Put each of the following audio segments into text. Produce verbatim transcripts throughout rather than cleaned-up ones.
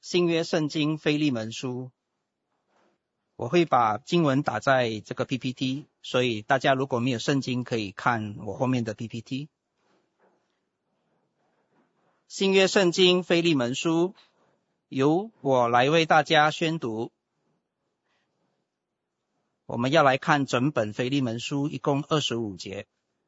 新约圣经腓利门书，我会把经文打在这个 P P T， 所以大家如果没有圣经可以看我后面的 P P T。 新约圣经腓利门书由我来为大家宣读。我们要来看整本腓利门书，一共二十五节。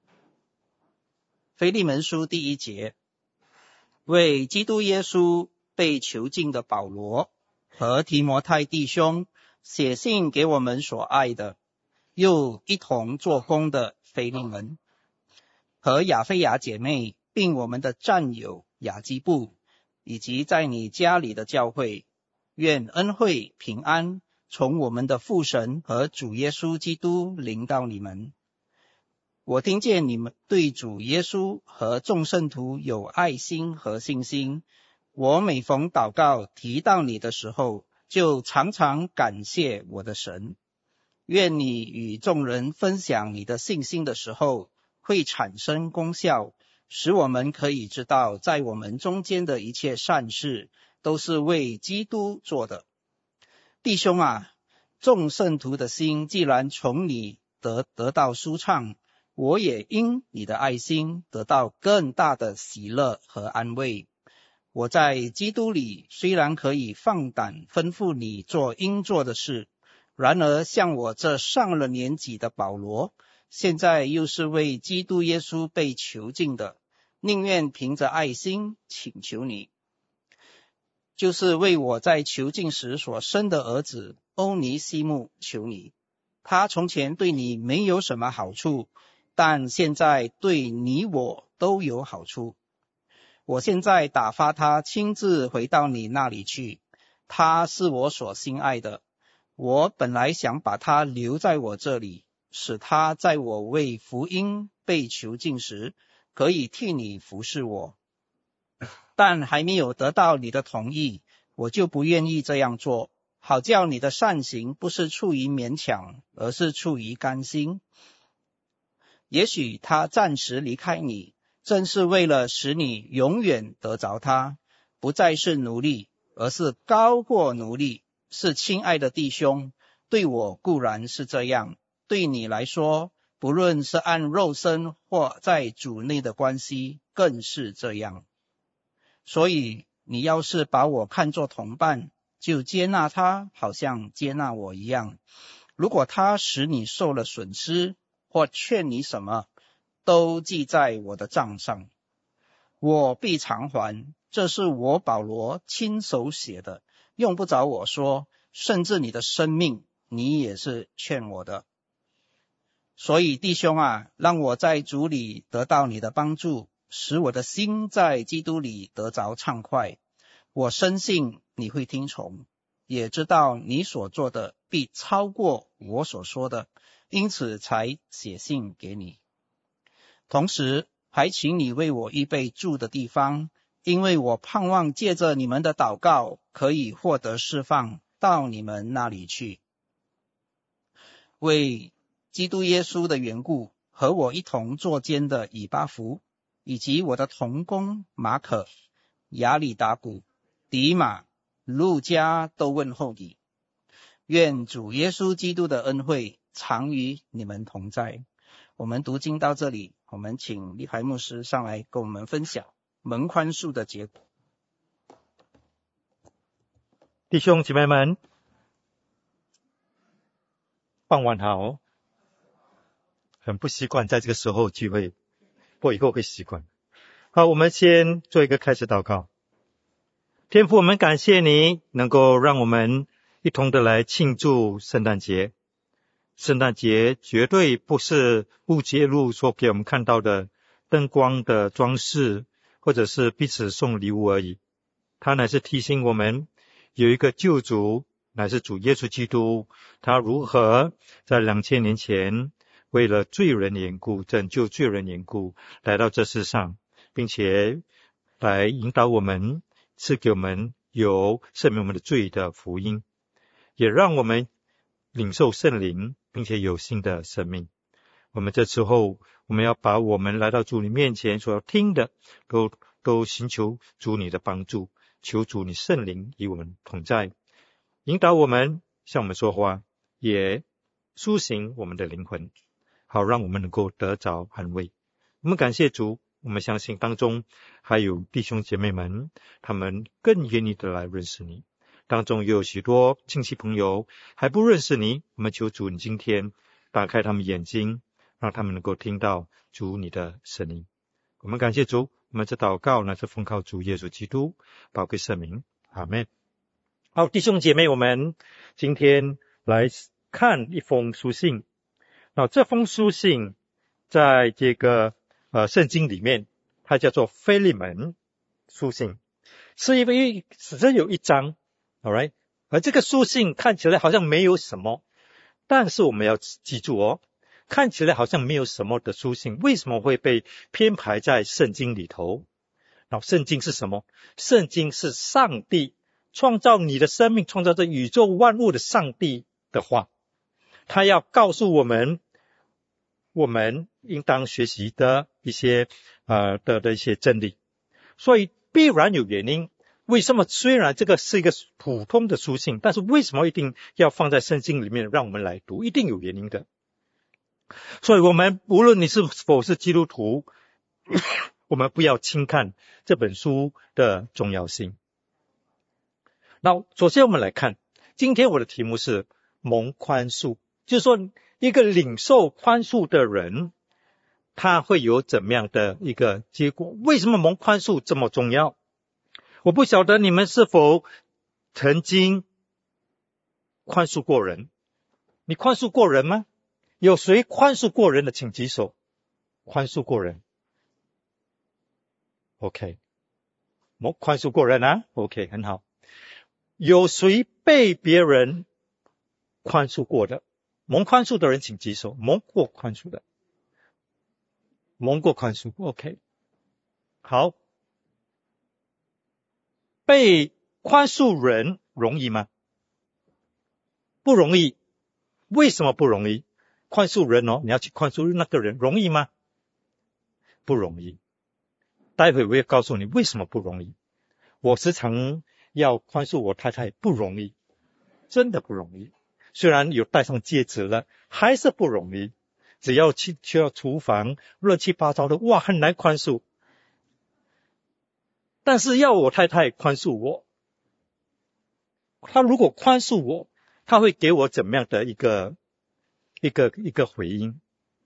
腓利门书第一节，为基督耶稣被囚禁的保罗和提摩太弟兄写信给我们所爱的，又一同做工的腓利门，和亚非雅姐妹，并我们的战友雅基布，以及在你家里的教会，愿恩惠平安从我们的父神和主耶稣基督临到你们。我听见你们对主耶稣和众圣徒有爱心和信心，我每逢祷告提到你的时候，就常常感谢我的神。愿你与众人分享你的信心的时候，会产生功效，使我们可以知道，在我们中间的一切善事，都是为基督做的。弟兄啊，众圣徒的心既然从你得得到舒畅，我也因你的爱心得到更大的喜乐和安慰。我在基督里虽然可以放胆吩咐你做应做的事，然而像我这上了年纪的保罗，现在又是为基督耶稣被囚禁的，宁愿凭着爱心请求你，就是为我在囚禁时所生的儿子欧尼西姆求你。他从前对你没有什么好处，但现在对你我都有好处。我现在打发他亲自回到你那里去，他是我所心爱的。我本来想把他留在我这里，使他在我为福音被囚禁时，可以替你服侍我。但还没有得到你的同意，我就不愿意这样做，好叫你的善行不是出于勉强，而是出于甘心。也许他暂时离开你，正是为了使你永远得着他，不再是奴隶，而是高过奴隶。是亲爱的弟兄，对我固然是这样，对你来说，不论是按肉身或在主内的关系，更是这样。所以你要是把我看作同伴，就接纳他，好像接纳我一样。如果他使你受了损失，或劝你什么，都记在我的账上，我必偿还。这是我保罗亲手写的，用不着我说，甚至你的生命，你也是劝我的。所以弟兄啊，让我在主里得到你的帮助，使我的心在基督里得着畅快。我深信你会听从，也知道你所做的必超过我所说的，因此才写信给你。同时还请你为我预备住的地方，因为我盼望借着你们的祷告，可以获得释放，到你们那里去。为基督耶稣的缘故，和我一同作监的以巴弗，以及我的同工马可、亚里达古、迪马、路加都问候你。愿主耶稣基督的恩惠常与你们同在。我们读经到这里，我们请立怀牧师上来跟我们分享蒙宽恕的结果。 弟兄姐妹们，傍晚好。很不习惯在这个时候聚会，不过以后会习惯。好，我们先做一个开始祷告。天父，我们感谢你能够让我们一同的来庆祝圣诞节。圣诞节绝对不是误节录所给我们看到的灯光的装饰，或者是彼此送礼物而已。它乃是提醒我们有一个救主，乃是主耶稣基督，他如何在两千年前为了罪人的缘故，拯救罪人的缘故来到这世上，并且来引导我们，赐给我们有赦免我们的罪的福音，也让我们领受圣灵，并且有新的生命。我们这时候我们要把我们来到主你面前所要听的都都寻求主你的帮助，求主你圣灵与我们同在，引导我们，向我们说话，也苏醒我们的灵魂，好让我们能够得着安慰。我们感谢主，我们相信当中还有弟兄姐妹们，他们更愿意的来认识你，当中也有许多亲戚朋友还不认识你，我们求主你今天打开他们眼睛，让他们能够听到主你的声音。我们感谢主，我们这祷告呢是奉靠主耶稣基督宝贵圣名，阿们。好，弟兄姐妹，我们今天来看一封书信。那这封书信在这个呃圣经里面，它叫做腓利门书信，是因为只有一章 ，alright， 而这个书信看起来好像没有什么，但是我们要记住哦，看起来好像没有什么的书信，为什么会被编排在圣经里头？然后圣经是什么？圣经是上帝创造你的生命，创造这宇宙万物的上帝的话，他要告诉我们我们应当学习的一些呃的的一些真理，所以必然有原因。为什么虽然这个是一个普通的书信，但是为什么一定要放在圣经里面让我们来读？一定有原因的。所以我们无论你是否是基督徒，我们不要轻看这本书的重要性。那首先我们来看，今天我的题目是蒙宽恕，就是说一个领受宽恕的人，他会有怎么样的一个结果？为什么蒙宽恕这么重要？我不晓得你们是否曾经宽恕过人？你宽恕过人吗？有谁宽恕过人的请举手。宽恕过人 OK， 蒙宽恕过人啊 OK， 很好。有谁被别人宽恕过的？蒙宽恕的人请举手。蒙过宽恕的，蒙过宽恕 OK， 好。被宽恕人容易吗？不容易。为什么不容易？宽恕人哦，你要去宽恕那个人容易吗？不容易。待会我会告诉你为什么不容易。我时常要宽恕我太太，不容易，真的不容易。虽然有戴上戒指了，还是不容易。只要去去到厨房乱七八糟的，哇，很难宽恕。但是要我太太宽恕我，她如果宽恕我，她会给我怎么样的一个一个一个回应？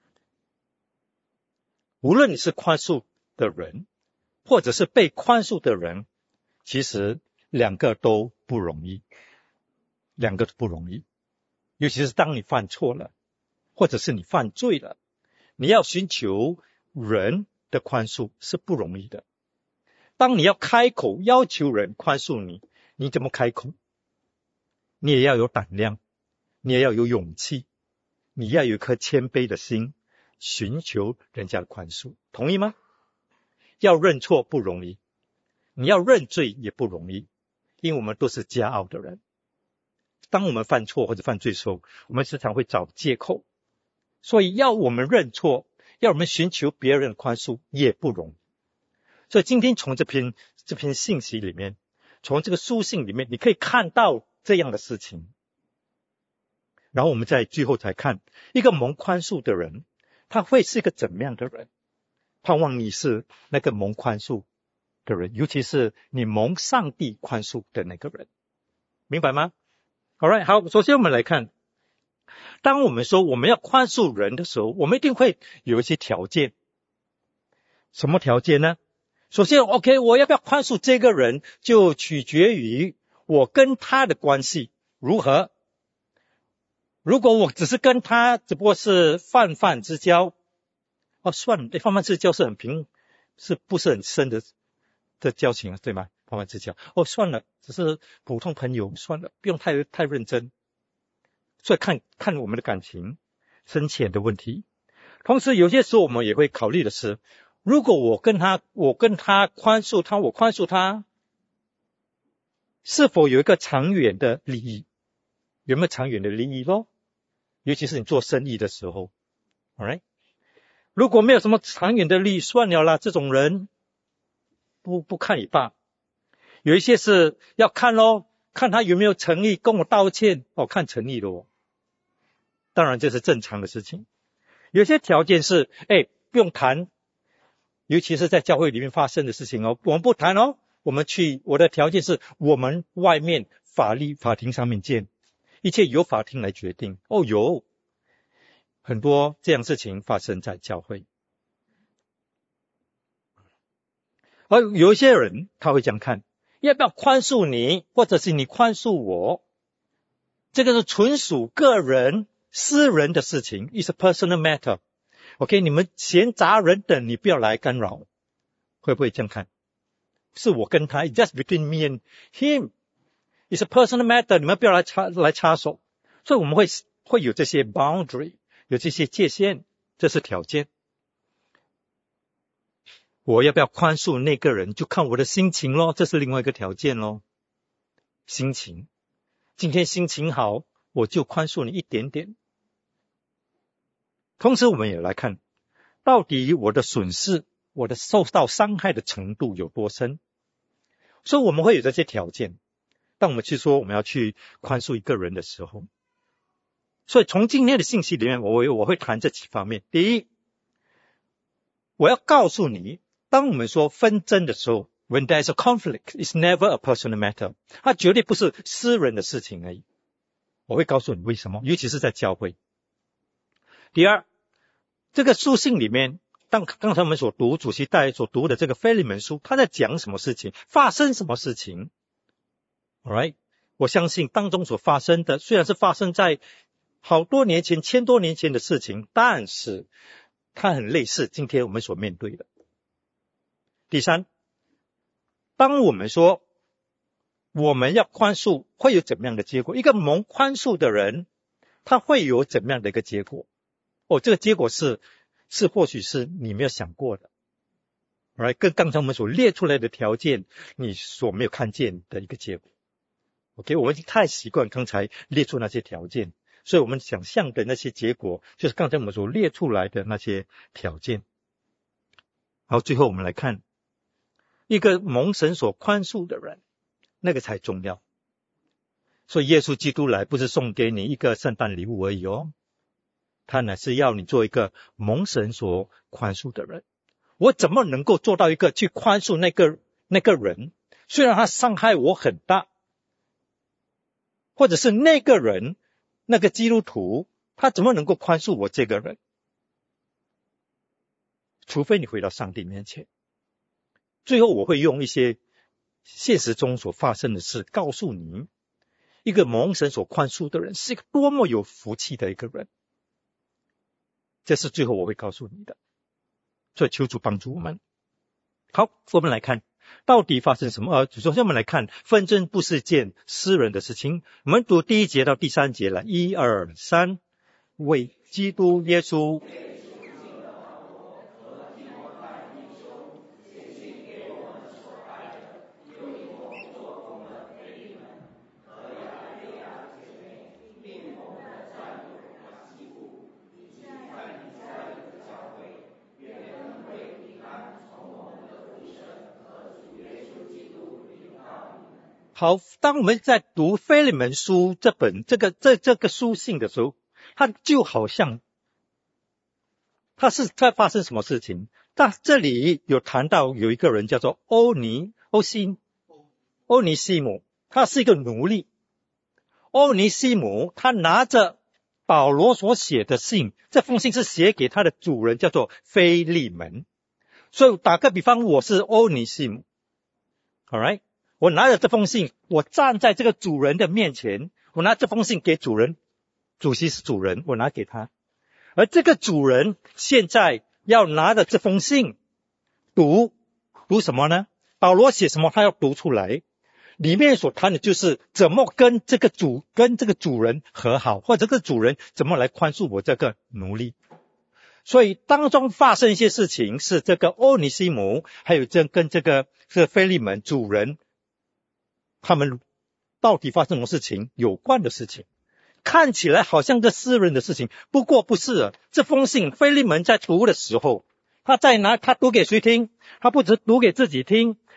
无论你是宽恕的人，或者是被宽恕的人，其实两个都不容易，两个都不容易。尤其是当你犯错了，或者是你犯罪了，你要寻求人的宽恕是不容易的。当你要开口要求人宽恕你，你怎么开口？你也要有胆量，你也要有勇气，你要有一颗谦卑的心，寻求人家的宽恕，同意吗？要认错不容易，你要认罪也不容易，因为我们都是骄傲的人。当我们犯错或者犯罪的时候，我们时常会找借口，所以要我们认错，要我们寻求别人的宽恕也不容易。所以今天从这篇这篇信息里面，从这个书信里面，你可以看到这样的事情。然后我们在最后才看一个蒙宽恕的人，他会是一个怎么样的人？盼望你是那个蒙宽恕的人，尤其是你蒙上帝宽恕的那个人，明白吗？ Alright， 好，首先我们来看，当我们说我们要宽恕人的时候，我们一定会有一些条件。什么条件呢？首先 OK， 我要不要宽恕这个人，就取决于我跟他的关系如何。如果我只是跟他只不过是泛泛之交，哦，算了，对，泛泛之交是很平，是不是很深的的交情，对吗？泛泛之交，哦，算了，只是普通朋友，算了，不用太太认真。所以看看我们的感情深浅的问题。同时有些时候我们也会考虑的是，如果我跟他我跟他宽恕他，我宽恕他，是否有一个长远的利益？有没有长远的利益咯？尤其是你做生意的时候 ，alright？ 如果没有什么长远的利益，算了啦，这种人不不看也罢。有一些是要看咯，看他有没有诚意跟我道歉，哦，看诚意咯。当然这是正常的事情。有些条件是，哎，不用谈，尤其是在教会里面发生的事情哦，我们不谈哦，我们去，我的条件是我们外面法律法庭上面见，一切由法庭来决定。哦，有很多这样事情发生在教会。而有一些人他会这样看，要不要宽恕你，或者是你宽恕我，这个是纯属个人私人的事情， is a personal matter。 OK， 你们闲杂人等你不要来干扰，会不会这样看？是我跟他 just between me and him， is a personal matter， 你们不要来插来插手。所以我们会会有这些 boundary， 有这些界限，这是条件。我要不要宽恕那个人，就看我的心情咯，这是另外一个条件咯。心情，今天心情好，我就宽恕你一点点。同时我们也来看，到底我的损失，我的受到伤害的程度有多深。所以我们会有这些条件，当我们去说我们要去宽恕一个人的时候。所以从今天的信息里面，我我会谈这几方面。第一，我要告诉你，当我们说纷争的时候， when there is a conflict, it's never a personal matter， 它绝对不是私人的事情而已。我会告诉你为什么，尤其是在教会。第二，这个书信里面，当刚才我们所读，主席带所读的这个腓利门书，他在讲什么事情，发生什么事情。 Alright， 我相信当中所发生的，虽然是发生在好多年前，千多年前的事情，但是它很类似今天我们所面对的。第三，当我们说我们要宽恕，会有怎么样的结果？一个蒙宽恕的人，他会有怎么样的一个结果？哦，这个结果是是或许是你没有想过的。Alright， 跟刚才我们所列出来的条件，你所没有看见的一个结果。OK， 我们太习惯刚才列出那些条件，所以我们想象的那些结果，就是刚才我们所列出来的那些条件。好，最后我们来看一个蒙神所宽恕的人，那个才重要。所以耶稣基督来不是送给你一个圣诞礼物而已哦，他乃是要你做一个蒙神所宽恕的人。我怎么能够做到一个去宽恕那个那个人？虽然他伤害我很大，或者是那个人那个基督徒，他怎么能够宽恕我这个人？除非你回到上帝面前。最后我会用一些现实中所发生的事告诉你，一个蒙神所宽恕的人是一个多么有福气的一个人。这是最后我会告诉你的，所以求主帮助我们。好，我们来看到底发生什么。呃，首先我们来看，纷争不是件私人的事情。我们读第一节到第三节来，一二三，为基督耶稣好，当我们在读腓利门书这本这个这这个书信的时候，它就好像它是在发生什么事情。但这里有谈到有一个人叫做欧尼欧西欧尼西姆，他是一个奴隶。欧尼西姆他拿着保罗所写的信，这封信是写给他的主人叫做腓利门。所以打个比方，我是欧尼西姆 ，alright。我拿着这封信，我站在这个主人的面前，我拿这封信给主人，主席是主人，我拿给他。而这个主人现在要拿着这封信读，读什么呢？保罗写什么他要读出来，里面所谈的就是怎么跟这个主跟这个主人和好，或者这个主人怎么来宽恕我这个奴隶。所以当中发生一些事情，是这个欧尼西姆还有这跟这个这个腓利门主人他们到底发生什么事情有关的事情，看起来好像这私人的事情，不过不是啊。这封信腓利门在读的时候，他在拿他读给谁听？他不只读给自己听，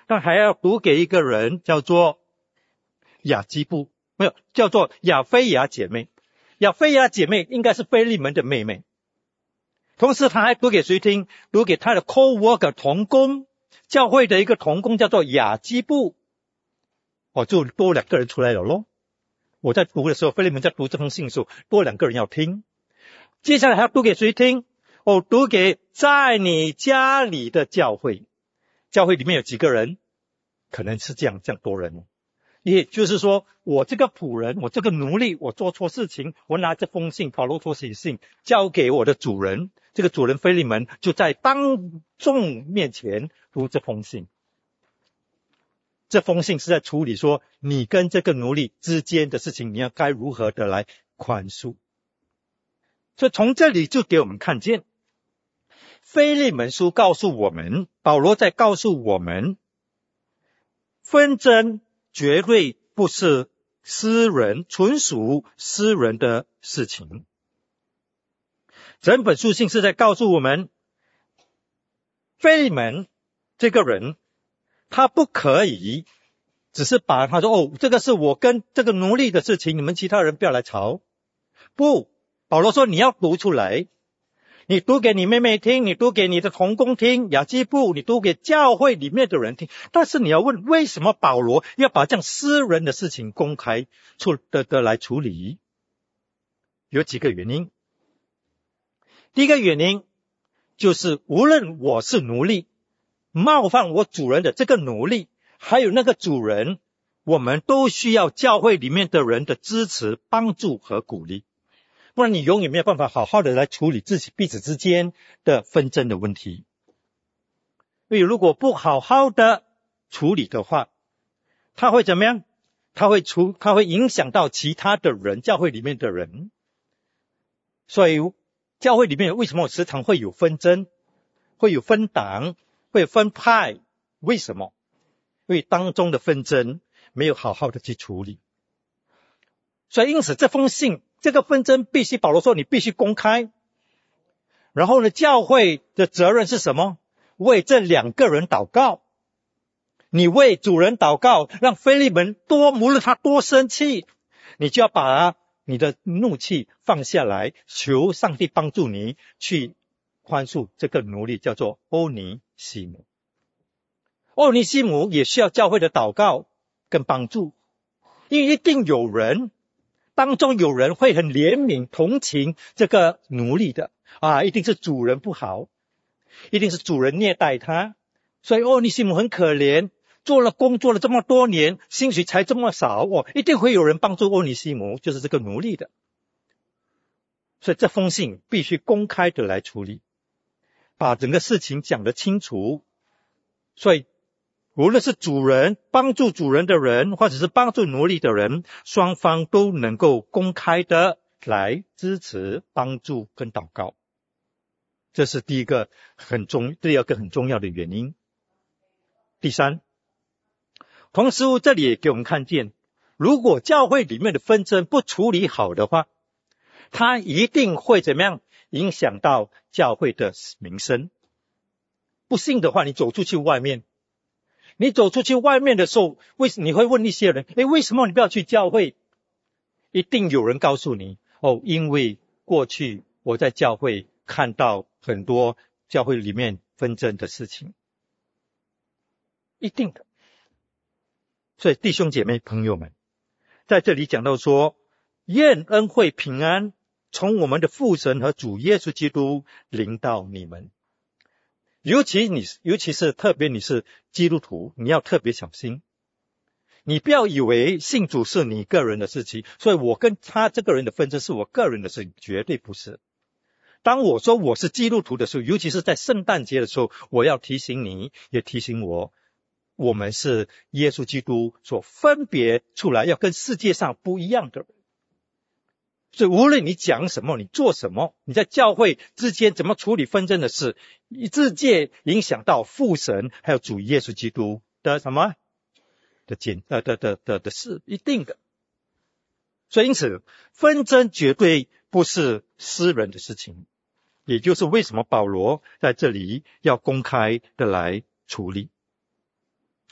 但还要读给一个人叫做雅基布，没有，叫做亚非雅姐妹。亚非雅姐妹应该是腓利门的妹妹。同时他还读给谁听？读给他的 co-worker 同工，教会的一个同工叫做雅基布。哦，就多两个人出来了咯。我在读的时候，腓利门在读这封信的时候，多两个人要听。接下来还要读给谁听？哦，读给在你家里的教会。教会里面有几个人？可能是这样这样多人。也就是说，我这个仆人，我这个奴隶，我做错事情，我拿这封信，保罗所写信交给我的主人，这个主人腓利门就在当众面前读这封信。这封信是在处理说，你跟这个奴隶之间的事情，你要该如何的来宽恕。所以从这里就给我们看见，腓利门书告诉我们，保罗在告诉我们，纷争绝对不是私人，纯属私人的事情。整本书信是在告诉我们，腓利门这个人，他不可以只是把他说，哦，这个是我跟这个奴隶的事情，你们其他人不要来吵。不，保罗说你要读出来，你读给你妹妹听，你读给你的同工听，雅基布，你读给教会里面的人听。但是你要问，为什么保罗要把这样私人的事情公开出的的来处理？有几个原因。第一个原因就是，无论我是奴隶，冒犯我主人的这个奴隶，还有那个主人，我们都需要教会里面的人的支持、帮助和鼓励。不然你永远没有办法好好的来处理自己彼此之间的纷争的问题。所以如果不好好的处理的话，它会怎么样？它会出，它会影响到其他的人，教会里面的人。所以教会里面为什么时常会有纷争，会有分党，会有分派？为什么？因为当中的纷争没有好好的去处理。所以因此这封信，这个纷争必须，保罗说你必须公开。然后呢，教会的责任是什么？为这两个人祷告。你为主人祷告，让腓利门多，无论他多生气，你就要把你的怒气放下来，求上帝帮助你去宽恕这个奴隶，叫做欧尼西姆。欧尼西姆也需要教会的祷告跟帮助，因为一定有人当中有人会很怜悯同情这个奴隶的啊，一定是主人不好，一定是主人虐待他，所以欧尼西姆很可怜，做了工作了这么多年，薪水才这么少，哦，一定会有人帮助欧尼西姆，就是这个奴隶的。所以这封信必须公开的来处理，把整个事情讲得清楚。所以无论是主人，帮助主人的人，或者是帮助奴隶的人，双方都能够公开的来支持、帮助跟祷告。这是第一个很重，第二个很重要的原因。第三，同时这里也给我们看见，如果教会里面的纷争不处理好的话，它一定会怎么样影响到教会的名声。不信的话，你走出去外面，你走出去外面的时候，为什么你会问一些人，诶，为什么你不要去教会？一定有人告诉你，哦，因为过去我在教会看到很多教会里面纷争的事情。一定的。所以弟兄姐妹朋友们，在这里讲到说，愿恩惠平安从我们的父神和主耶稣基督临到你们。尤其你，尤其是特别你是基督徒，你要特别小心。你不要以为信主是你个人的事情，所以我跟他这个人的纷争是我个人的事情，绝对不是。当我说我是基督徒的时候，尤其是在圣诞节的时候，我要提醒你，也提醒我，我们是耶稣基督所分别出来要跟世界上不一样的人。所以无论你讲什么，你做什么，你在教会之间怎么处理纷争的事，直接影响到父神还有主耶稣基督的什么的简呃的的的的事，一定的。所以因此纷争绝对不是私人的事情，也就是为什么保罗在这里要公开的来处理。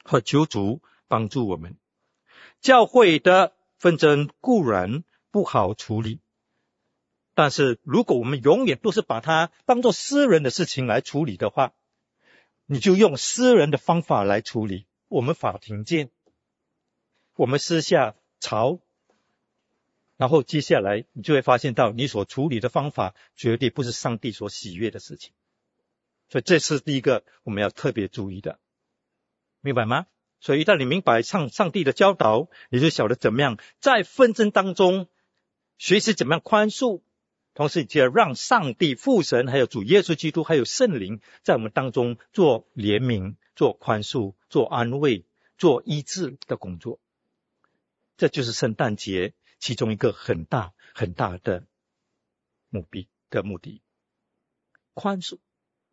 和求主帮助我们。教会的纷争固然不好处理，但是如果我们永远都是把它当作私人的事情来处理的话，你就用私人的方法来处理。我们法庭见，我们私下吵，然后接下来你就会发现到你所处理的方法绝对不是上帝所喜悦的事情。所以这是第一个我们要特别注意的，明白吗？所以一旦你明白上上帝的教导，你就晓得怎么样在纷争当中学习怎么样宽恕，同时也让上帝父神还有主耶稣基督还有圣灵在我们当中做怜悯、做宽恕、做安慰、做医治的工作。这就是圣诞节其中一个很大很大的目的的目的，宽恕。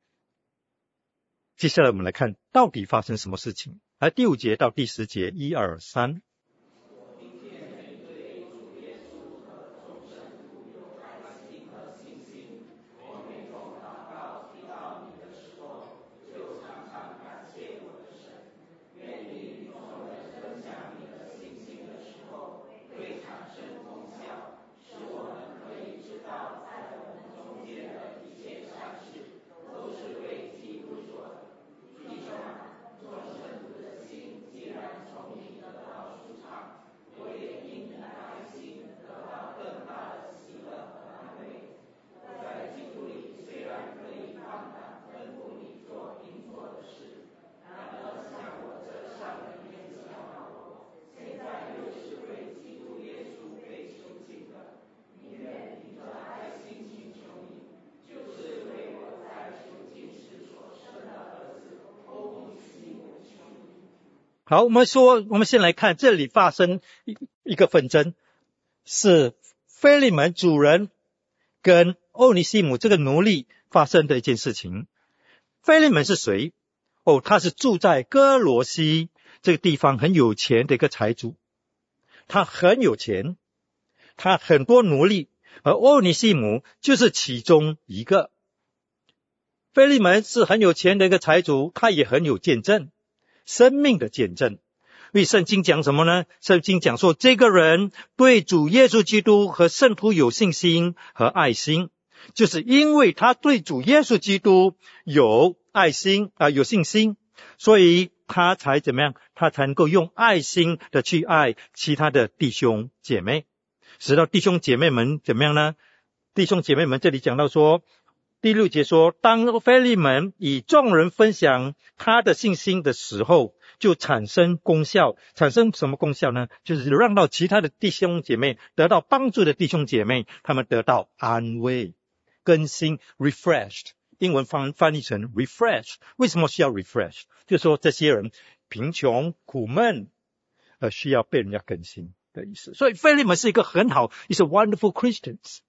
接下来我们来看到底发生什么事情。来第五节到第十节，一二三。好，我们说，我们先来看这里发生一个纷争，是腓利门主人跟欧尼西姆这个奴隶发生的一件事情。腓利门是谁？哦，他是住在哥罗西这个地方很有钱的一个财主，他很有钱，他很多奴隶，而欧尼西姆就是其中一个。腓利门是很有钱的一个财主，他也很有见证，生命的见证。因为圣经讲什么呢？圣经讲说这个人对主耶稣基督和圣徒有信心和爱心，就是因为他对主耶稣基督有爱心啊、呃，有信心，所以他才怎么样？他才能够用爱心的去爱其他的弟兄姐妹，使到弟兄姐妹们怎么样呢？弟兄姐妹们这里讲到说，第六节说，当腓利门与众人分享他的信心的时候，就产生功效。产生什么功效呢？就是让到其他的弟兄姐妹得到帮助的弟兄姐妹，他们得到安慰、更新 refreshed， 英文翻翻译成 refresh。 为什么需要 refresh？ 就是说这些人贫穷苦闷，呃，需要被人家更新的意思。所以腓利门是一个很好 is a wonderful Christians。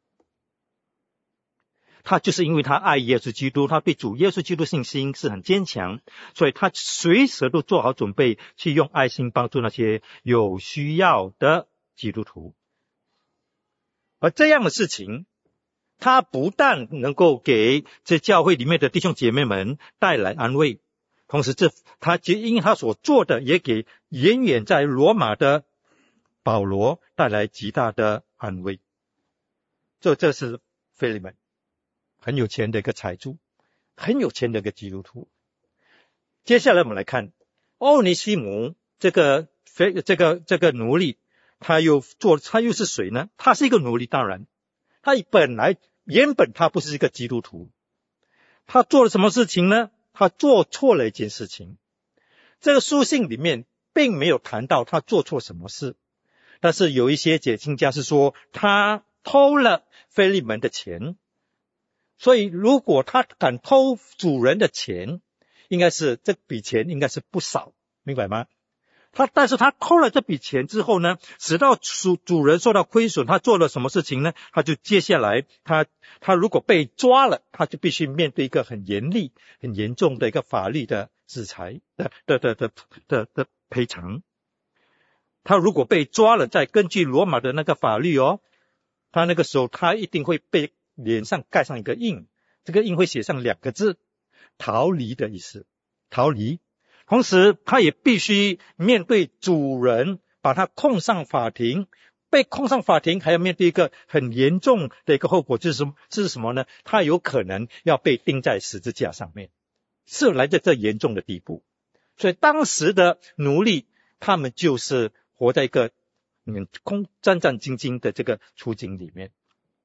他就是因为他爱耶稣基督，他对主耶稣基督信心是很坚强，所以他随时都做好准备去用爱心帮助那些有需要的基督徒。而这样的事情，他不但能够给这教会里面的弟兄姐妹们带来安慰，同时这他因他所做的也给远远在罗马的保罗带来极大的安慰。这这是腓利门很有钱的一个财主，很有钱的一个基督徒。接下来我们来看欧尼西姆这个这个这个奴隶，他又做他又是谁呢？他是一个奴隶，当然他本来原本他不是一个基督徒，他做了什么事情呢？他做错了一件事情。这个书信里面并没有谈到他做错什么事，但是有一些解经家是说他偷了腓利门的钱。所以如果他敢偷主人的钱，应该是这笔钱应该是不少，明白吗？他但是他偷了这笔钱之后呢，使到主主人受到亏损，他做了什么事情呢？他就接下来他他如果被抓了，他就必须面对一个很严厉很严重的一个法律的制裁的的的的的的赔偿。他如果被抓了，再根据罗马的那个法律哦，他那个时候他一定会被脸上盖上一个印，这个印会写上两个字，逃离的意思，逃离。 同时他也必须面对主人，把他控上法庭。被控上法庭还要面对一个很严重的一个后果，就是什么？这是什么呢？他有可能要被钉在十字架上面，是来到这严重的地步。所以当时的奴隶，他们就是活在一个嗯空战战兢兢的这个处境里面。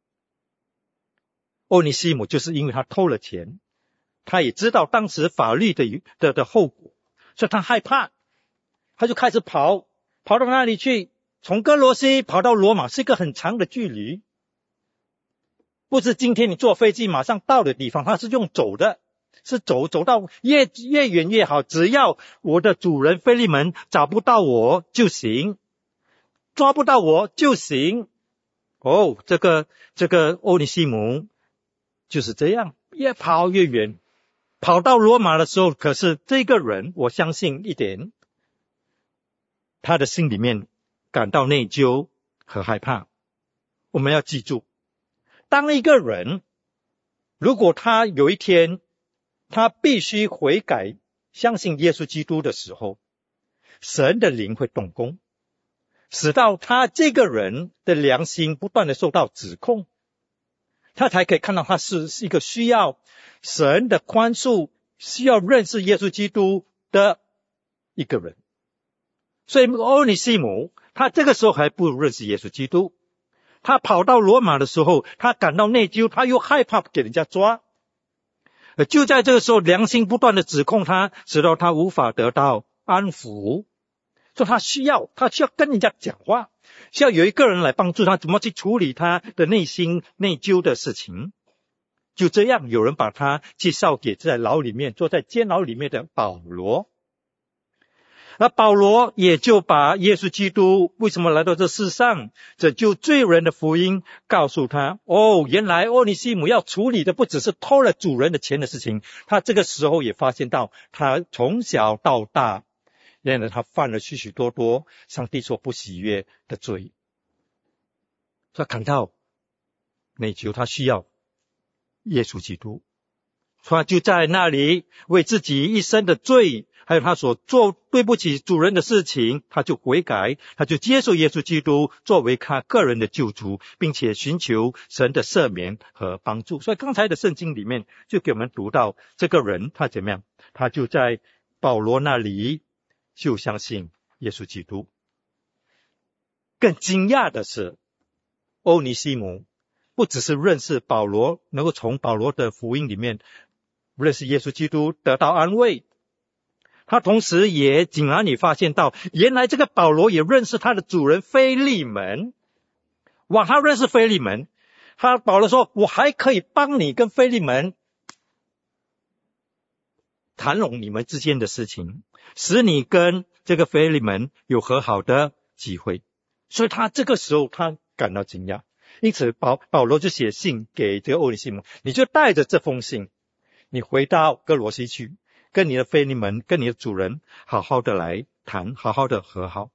欧尼西姆就是因为他偷了钱，他也知道当时法律的的的后果，所以他害怕，他就开始跑，跑到哪里去？从哥罗西跑到罗马是一个很长的距离，不是今天你坐飞机马上到的地方，他是用走的，是走走到越越远越好，只要我的主人腓利门找不到我就行，抓不到我就行。哦，这个这个欧尼西姆就是这样，越跑越远，跑到罗马的时候，可是这个人我相信一点，他的心里面感到内疚和害怕。我们要记住，当一个人如果他有一天他必须悔改相信耶稣基督的时候，神的灵会动工，使到他这个人的良心不断的受到指控，他才可以看到他是一个需要神的宽恕，需要认识耶稣基督的一个人。所以欧尼西姆他这个时候还不认识耶稣基督，他跑到罗马的时候，他感到内疚，他又害怕给人家抓，就在这个时候良心不断的指控他，使到他无法得到安抚，所以他需要他需要跟人家讲话，需要有一个人来帮助他怎么去处理他的内心内疚的事情。就这样有人把他介绍给在牢里面坐在监牢里面的保罗，而保罗也就把耶稣基督为什么来到这世上拯救罪人的福音告诉他。哦，原来欧尼西姆要处理的不只是偷了主人的钱的事情，他这个时候也发现到他从小到大原来他犯了许许多多上帝所不喜悦的罪，他感到内疚，他需要耶稣基督，他就在那里为自己一生的罪还有他所做对不起主人的事情，他就悔改，他就接受耶稣基督作为他个人的救主，并且寻求神的赦免和帮助。所以刚才的圣经里面就给我们读到这个人他怎么样，他就在保罗那里就相信耶稣基督。更惊讶的是，欧尼西姆不只是认识保罗，能够从保罗的福音里面认识耶稣基督得到安慰，他同时也竟然也发现到原来这个保罗也认识他的主人腓利门。哇，他认识腓利门，他保罗说我还可以帮你跟腓利门谈拢你们之间的事情，使你跟这个腓利门有和好的机会。所以他这个时候他感到惊讶，因此保保罗就写信给这个欧尼西姆，你就带着这封信你回到哥罗西去，跟你的腓利门跟你的主人好好的来谈，好好的和好。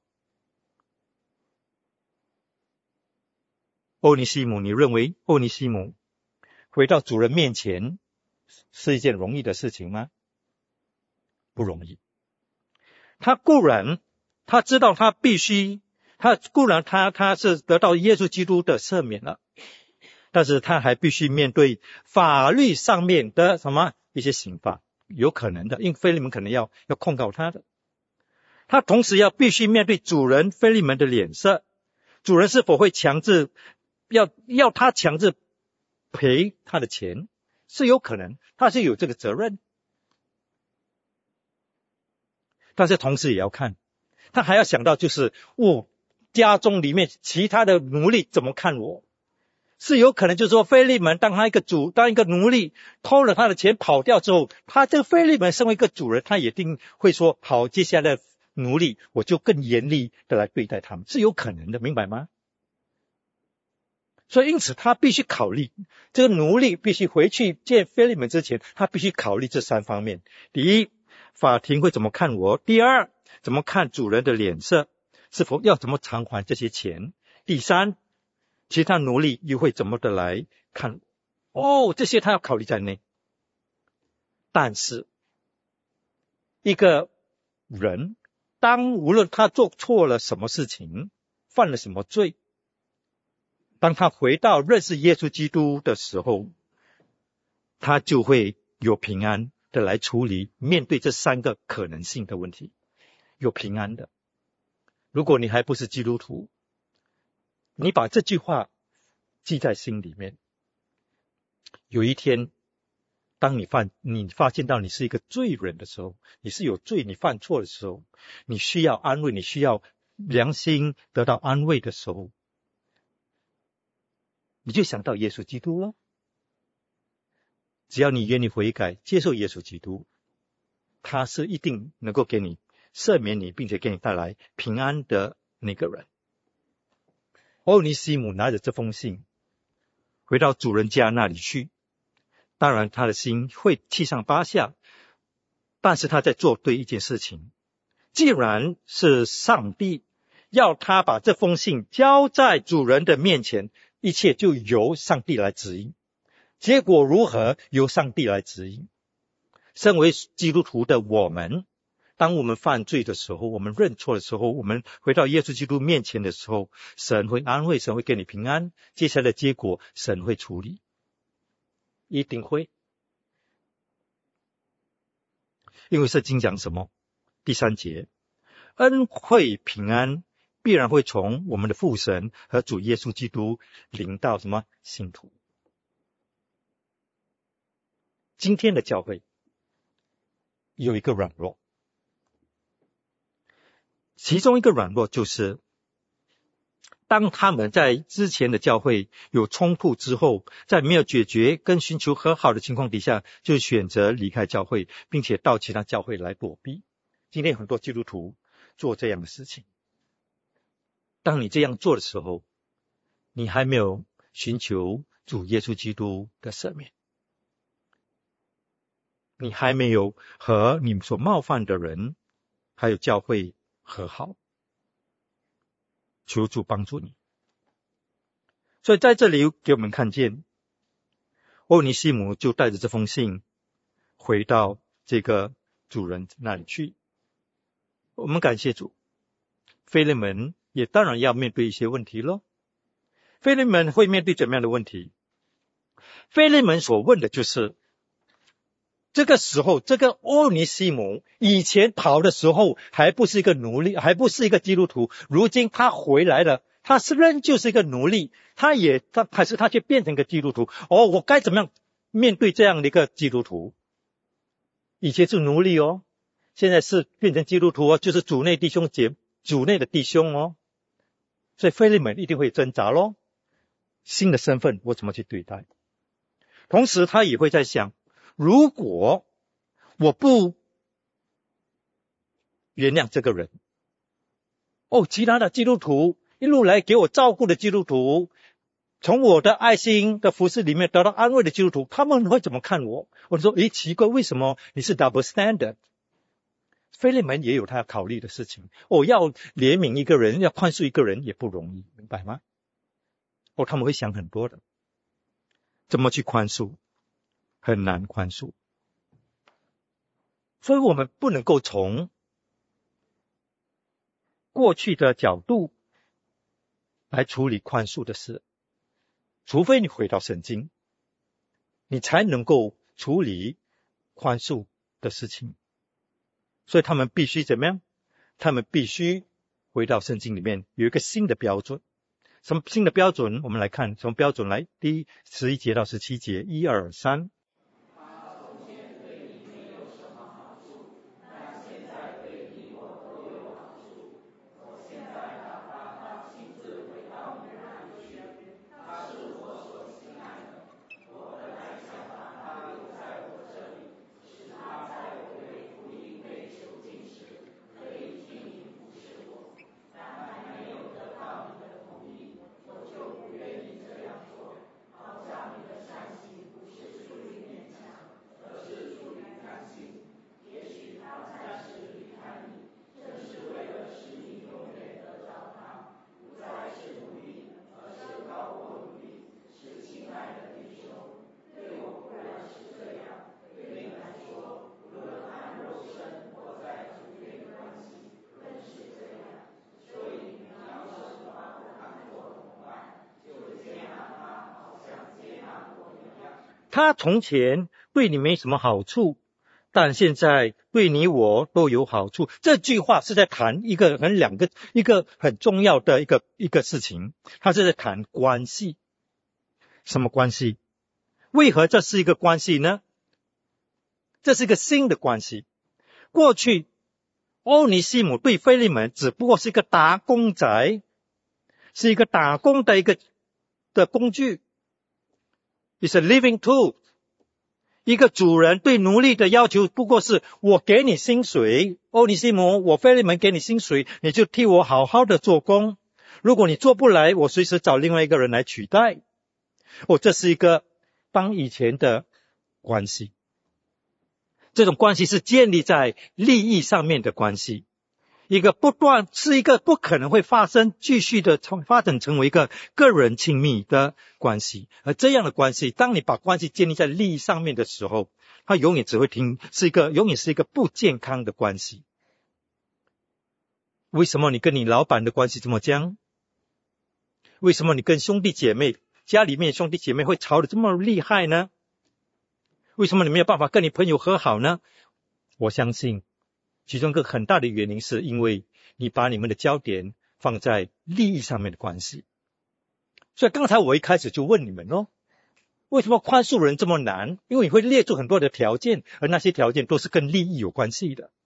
欧尼西姆，你认为欧尼西姆回到主人面前是一件容易的事情吗？不容易。他固然他知道他必须他固然他他是得到耶稣基督的赦免了，但是他还必须面对法律上面的什么一些刑罚，有可能的，因为腓利门可能要要控告他的。他同时要必须面对主人腓利门的脸色，主人是否会强制要要他强制赔他的钱，是有可能，他是有这个责任。但是同时也要看，他还要想到就是我家中里面其他的奴隶怎么看我，是有可能就是说腓利门当他一个主当一个奴隶偷了他的钱跑掉之后，他这个腓利门身为一个主人，他也一定会说好，接下来的奴隶我就更严厉的来对待他们，是有可能的，明白吗？所以因此他必须考虑，这个奴隶必须回去见腓利门之前，他必须考虑这三方面。第一，法庭会怎么看我？第二，怎么看主人的脸色，是否要怎么偿还这些钱？第三，其他奴隶又会怎么的来看我？哦，这些他要考虑在内。但是一个人，当无论他做错了什么事情，犯了什么罪，当他回到认识耶稣基督的时候，他就会有平安的来处理面对这三个可能性的问题，有平安的。如果你还不是基督徒，你把这句话记在心里面，有一天当你犯你发现到你是一个罪人的时候，你是有罪，你犯错的时候，你需要安慰，你需要良心得到安慰的时候，你就想到耶稣基督了。只要你愿意悔改，接受耶稣基督，他是一定能够给你赦免你，并且给你带来平安的那个人。欧尼西姆拿着这封信回到主人家那里去，当然他的心会七上八下，但是他在做对一件事情。既然是上帝要他把这封信交在主人的面前，一切就由上帝来指引，结果如何由上帝来指引。身为基督徒的我们，当我们犯罪的时候，我们认错的时候，我们回到耶稣基督面前的时候，神会安慰，神会给你平安，接下来的结果神会处理，一定会。因为圣经讲什么？第三节，恩惠平安必然会从我们的父神和主耶稣基督临到什么信徒。今天的教会有一个软弱，其中一个软弱就是当他们在之前的教会有冲突之后，在没有解决跟寻求和好的情况底下，就选择离开教会，并且到其他教会来躲避。今天很多基督徒做这样的事情。当你这样做的时候，你还没有寻求主耶稣基督的赦免，你还没有和你所冒犯的人还有教会和好，求主帮助你。所以在这里给我们看见，欧尼西姆就带着这封信回到这个主人那里去。我们感谢主，腓利门也当然要面对一些问题咯。腓利门会面对怎么样的问题？腓利门所问的就是，这个时候这个欧尼西姆以前逃的时候还不是一个奴隶，还不是一个基督徒，如今他回来了，他虽然就是一个奴隶，他也他可是他却变成一个基督徒。哦，我该怎么样面对这样的一个基督徒？以前是奴隶哦，现在是变成基督徒哦，就是主内弟兄姐主内的弟兄哦。所以腓利门一定会挣扎咯，新的身份我怎么去对待？同时他也会在想，如果我不原谅这个人，哦，其他的基督徒一路来给我照顾的基督徒，从我的爱心的服事里面得到安慰的基督徒，他们会怎么看我？我说，诶，奇怪，为什么你是 double standard？ 腓利门也有他要考虑的事情。哦，要怜悯一个人，要宽恕一个人也不容易，明白吗？哦，他们会想很多的，怎么去宽恕？很难宽恕。所以我们不能够从过去的角度来处理宽恕的事，除非你回到圣经，你才能够处理宽恕的事情。所以他们必须怎么样？他们必须回到圣经里面有一个新的标准。什么新的标准？我们来看什么标准？来，第十一节到十七节，一二三。 他从前对你没什么好处，但现在对你我都有好处。这句话是在谈一个很两个一个很重要的一个一个事情，他是在谈关系。什么关系？为何这是一个关系呢？这是一个新的关系。过去欧尼西姆对腓利门只不过是一个打工仔，是一个打工的一个的工具， is a living tool。 一个主人对奴隶的要求不过是我给你薪水，欧尼西姆，我腓利门给你薪水，你就替我好好的做工，如果你做不来，我随时找另外一个人来取代。哦，这是一个当以前的关系。这种关系是建立在利益上面的关系，一个不断是一个不可能会发生继续的发展成为一个个人亲密的关系。而这样的关系，当你把关系建立在利益上面的时候，它永远只会停是一个永远是一个不健康的关系。为什么你跟你老板的关系这么僵？为什么你跟兄弟姐妹家里面兄弟姐妹会吵得这么厉害呢？为什么你没有办法跟你朋友和好呢？我相信其中一个很大的原因是因为你把你们的焦点放在利益上面的关系。所以刚才我一开始就问你们哦，为什么宽恕人这么难？因为你会列出很多的条件，而那些条件都是跟利益有关系的。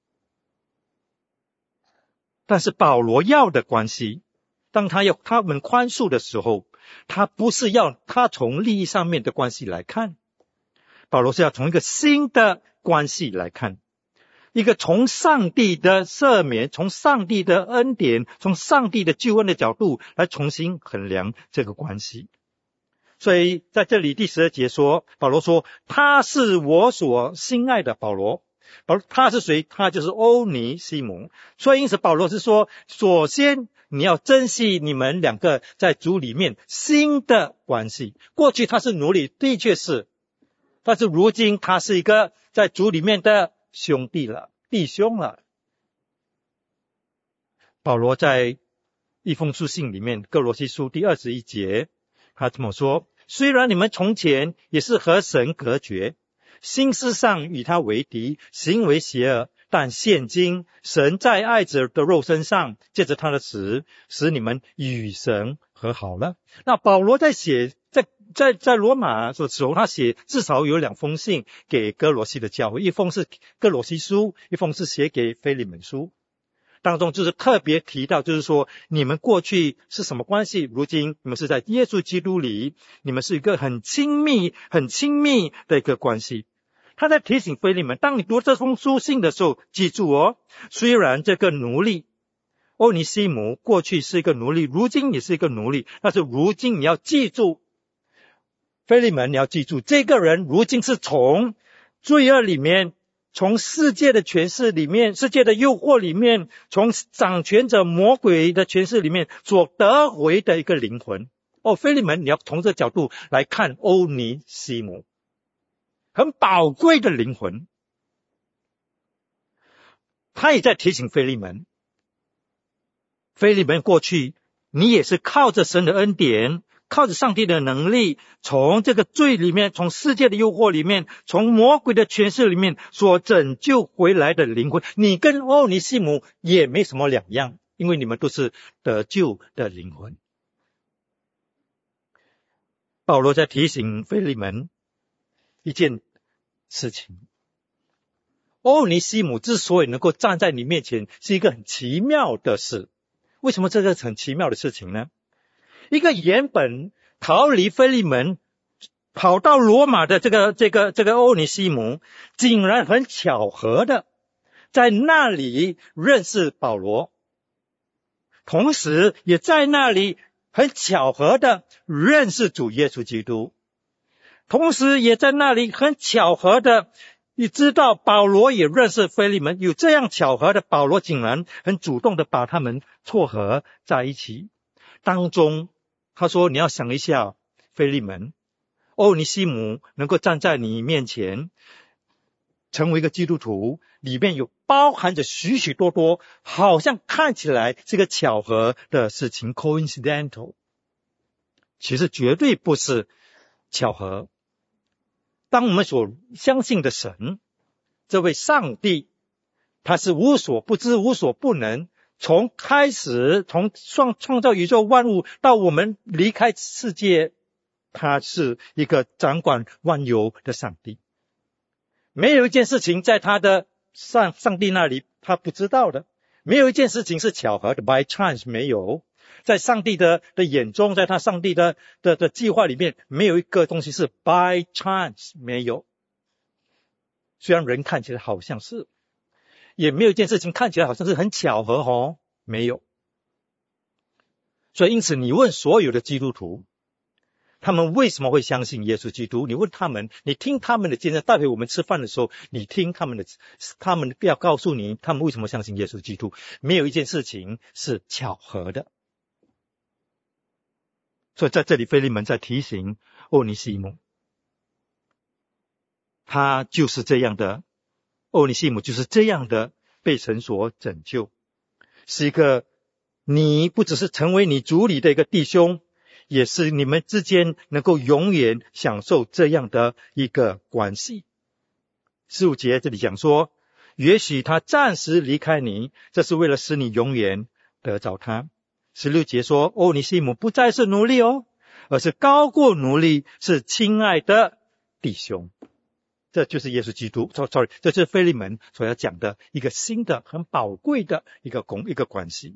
但是保罗要的关系，当他要他们宽恕的时候，他不是要他从利益上面的关系来看，保罗是要从一个新的关系来看，一个从上帝的赦免，从上帝的恩典，从上帝的救恩的角度来重新衡量这个关系。所以在这里第十二节说，保罗说他是我所心爱的。保罗保罗他是谁？他就是欧尼西姆。所以因此保罗是说，首先你要珍惜你们两个在主里面新的关系。过去他是奴隶，的确是，但是如今他是一个在主里面的兄弟了，弟兄了。保罗在一封书信里面，哥罗西书第二十一节，他这么说：虽然你们从前也是和神隔绝，心思上与他为敌，行为邪恶，但现今神在爱子的肉身上，借着他的死，使你们与神和好了。那保罗在写在在在罗马的时候，他写至少有两封信给哥罗西的教会，一封是哥罗西书，一封是写给腓利门书。当中就是特别提到，就是说你们过去是什么关系，如今你们是在耶稣基督里，你们是一个很亲密很亲密的一个关系。他在提醒腓利门，当你读这封书信的时候，记住哦，虽然这个奴隶欧尼西姆过去是一个奴隶，如今也是一个奴隶，但是如今你要记住，腓利门你要记住，这个人如今是从罪恶里面，从世界的权势里面，世界的诱惑里面，从掌权者魔鬼的权势里面所得回的一个灵魂。哦，腓利门你要从这个角度来看欧尼西姆，很宝贵的灵魂。他也在提醒腓利门，腓利门过去你也是靠着神的恩典，靠着上帝的能力，从这个罪里面，从世界的诱惑里面，从魔鬼的权势里面所拯救回来的灵魂。你跟欧尼西姆也没什么两样，因为你们都是得救的灵魂。保罗在提醒腓利门一件事情，欧尼西姆之所以能够站在你面前，是一个很奇妙的事。为什么这个很奇妙的事情呢？一个原本逃离腓利门跑到罗马的这个这个这个欧尼西姆，竟然很巧合的在那里认识保罗，同时也在那里很巧合的认识主耶稣基督，同时也在那里很巧合的你知道保罗也认识腓利门，有这样巧合的，保罗竟然很主动的把他们撮合在一起。当中他说，你要想一下，腓利门，欧尼西姆能够站在你面前成为一个基督徒，里面有包含着许许多多好像看起来是个巧合的事情， coincidental， 其实绝对不是巧合。 当我们所相信的神，这位上帝，他是无所不知、无所不能，从开始，从创创造宇宙万物到我们离开世界，他是一个掌管万有的上帝。没有一件事情在他的上上帝那里他不知道的，没有一件事情是巧合的 by chance， 没有。在上帝的的眼中，在他上帝的的的计划里面，没有一个东西是 by chance， 没有。虽然人看起来好像是，也没有一件事情看起来好像是很巧合哦，没有。所以因此你问所有的基督徒，他们为什么会相信耶稣基督？你问他们，你听他们的见证，待会我们吃饭的时候，你听他们的，他们要告诉你他们为什么相信耶稣基督。没有一件事情是巧合的。所以在这里腓利门在提醒欧尼西姆，他就是这样的，欧尼西姆就是这样的被神所拯救，是一个你不只是成为你主里的一个弟兄，也是你们之间能够永远享受这样的一个关系。十五节这里讲说，也许他暂时离开你，这是为了使你永远得着他。十六节说，欧尼西姆不再是奴隶哦，而是高过奴隶，是亲爱的弟兄。这就是耶稣基督 sorry 这就是腓利门所要讲的一个新的很宝贵的一个一个关系。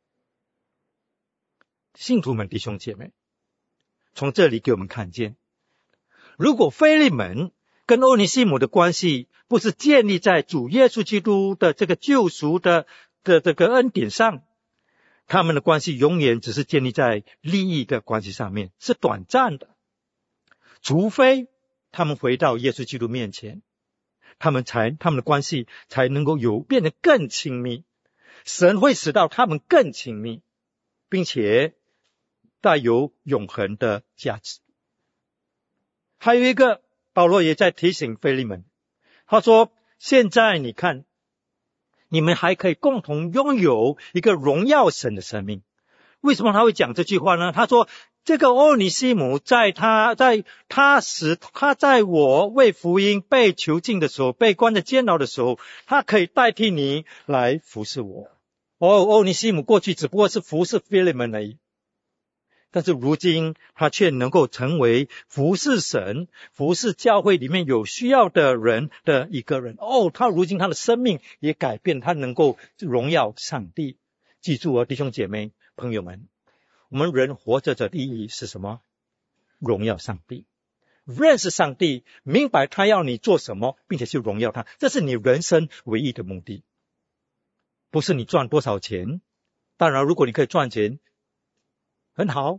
信徒们弟兄姐妹，从这里给我们看见，如果腓利门跟欧尼西姆的关系不是建立在主耶稣基督的这个救赎的的这个恩典上，他们的关系永远只是建立在利益的关系上面，是短暂的。除非他们回到耶稣基督面前，他们才他们的关系才能够有变得更亲密，神会使到他们更亲密，并且带有永恒的价值。还有一个，保罗也在提醒腓利门，他说，现在你看，你们还可以共同拥有一个荣耀神的生命。为什么他会讲这句话呢？他说，这个欧尼西姆在他在他使他在我为福音被囚禁的时候，被关在监牢的时候，他可以代替你来服侍我。哦，欧尼西姆过去只不过是服侍腓利门而已，但是如今他却能够成为服侍神、服侍教会里面有需要的人的一个人。哦，他如今他的生命也改变，他能够荣耀上帝。记住哦，弟兄姐妹朋友们，我们人活着的意义是什么？荣耀上帝，认识上帝，明白他要你做什么，并且去荣耀他，这是你人生唯一的目的。不是你赚多少钱，当然如果你可以赚钱很好，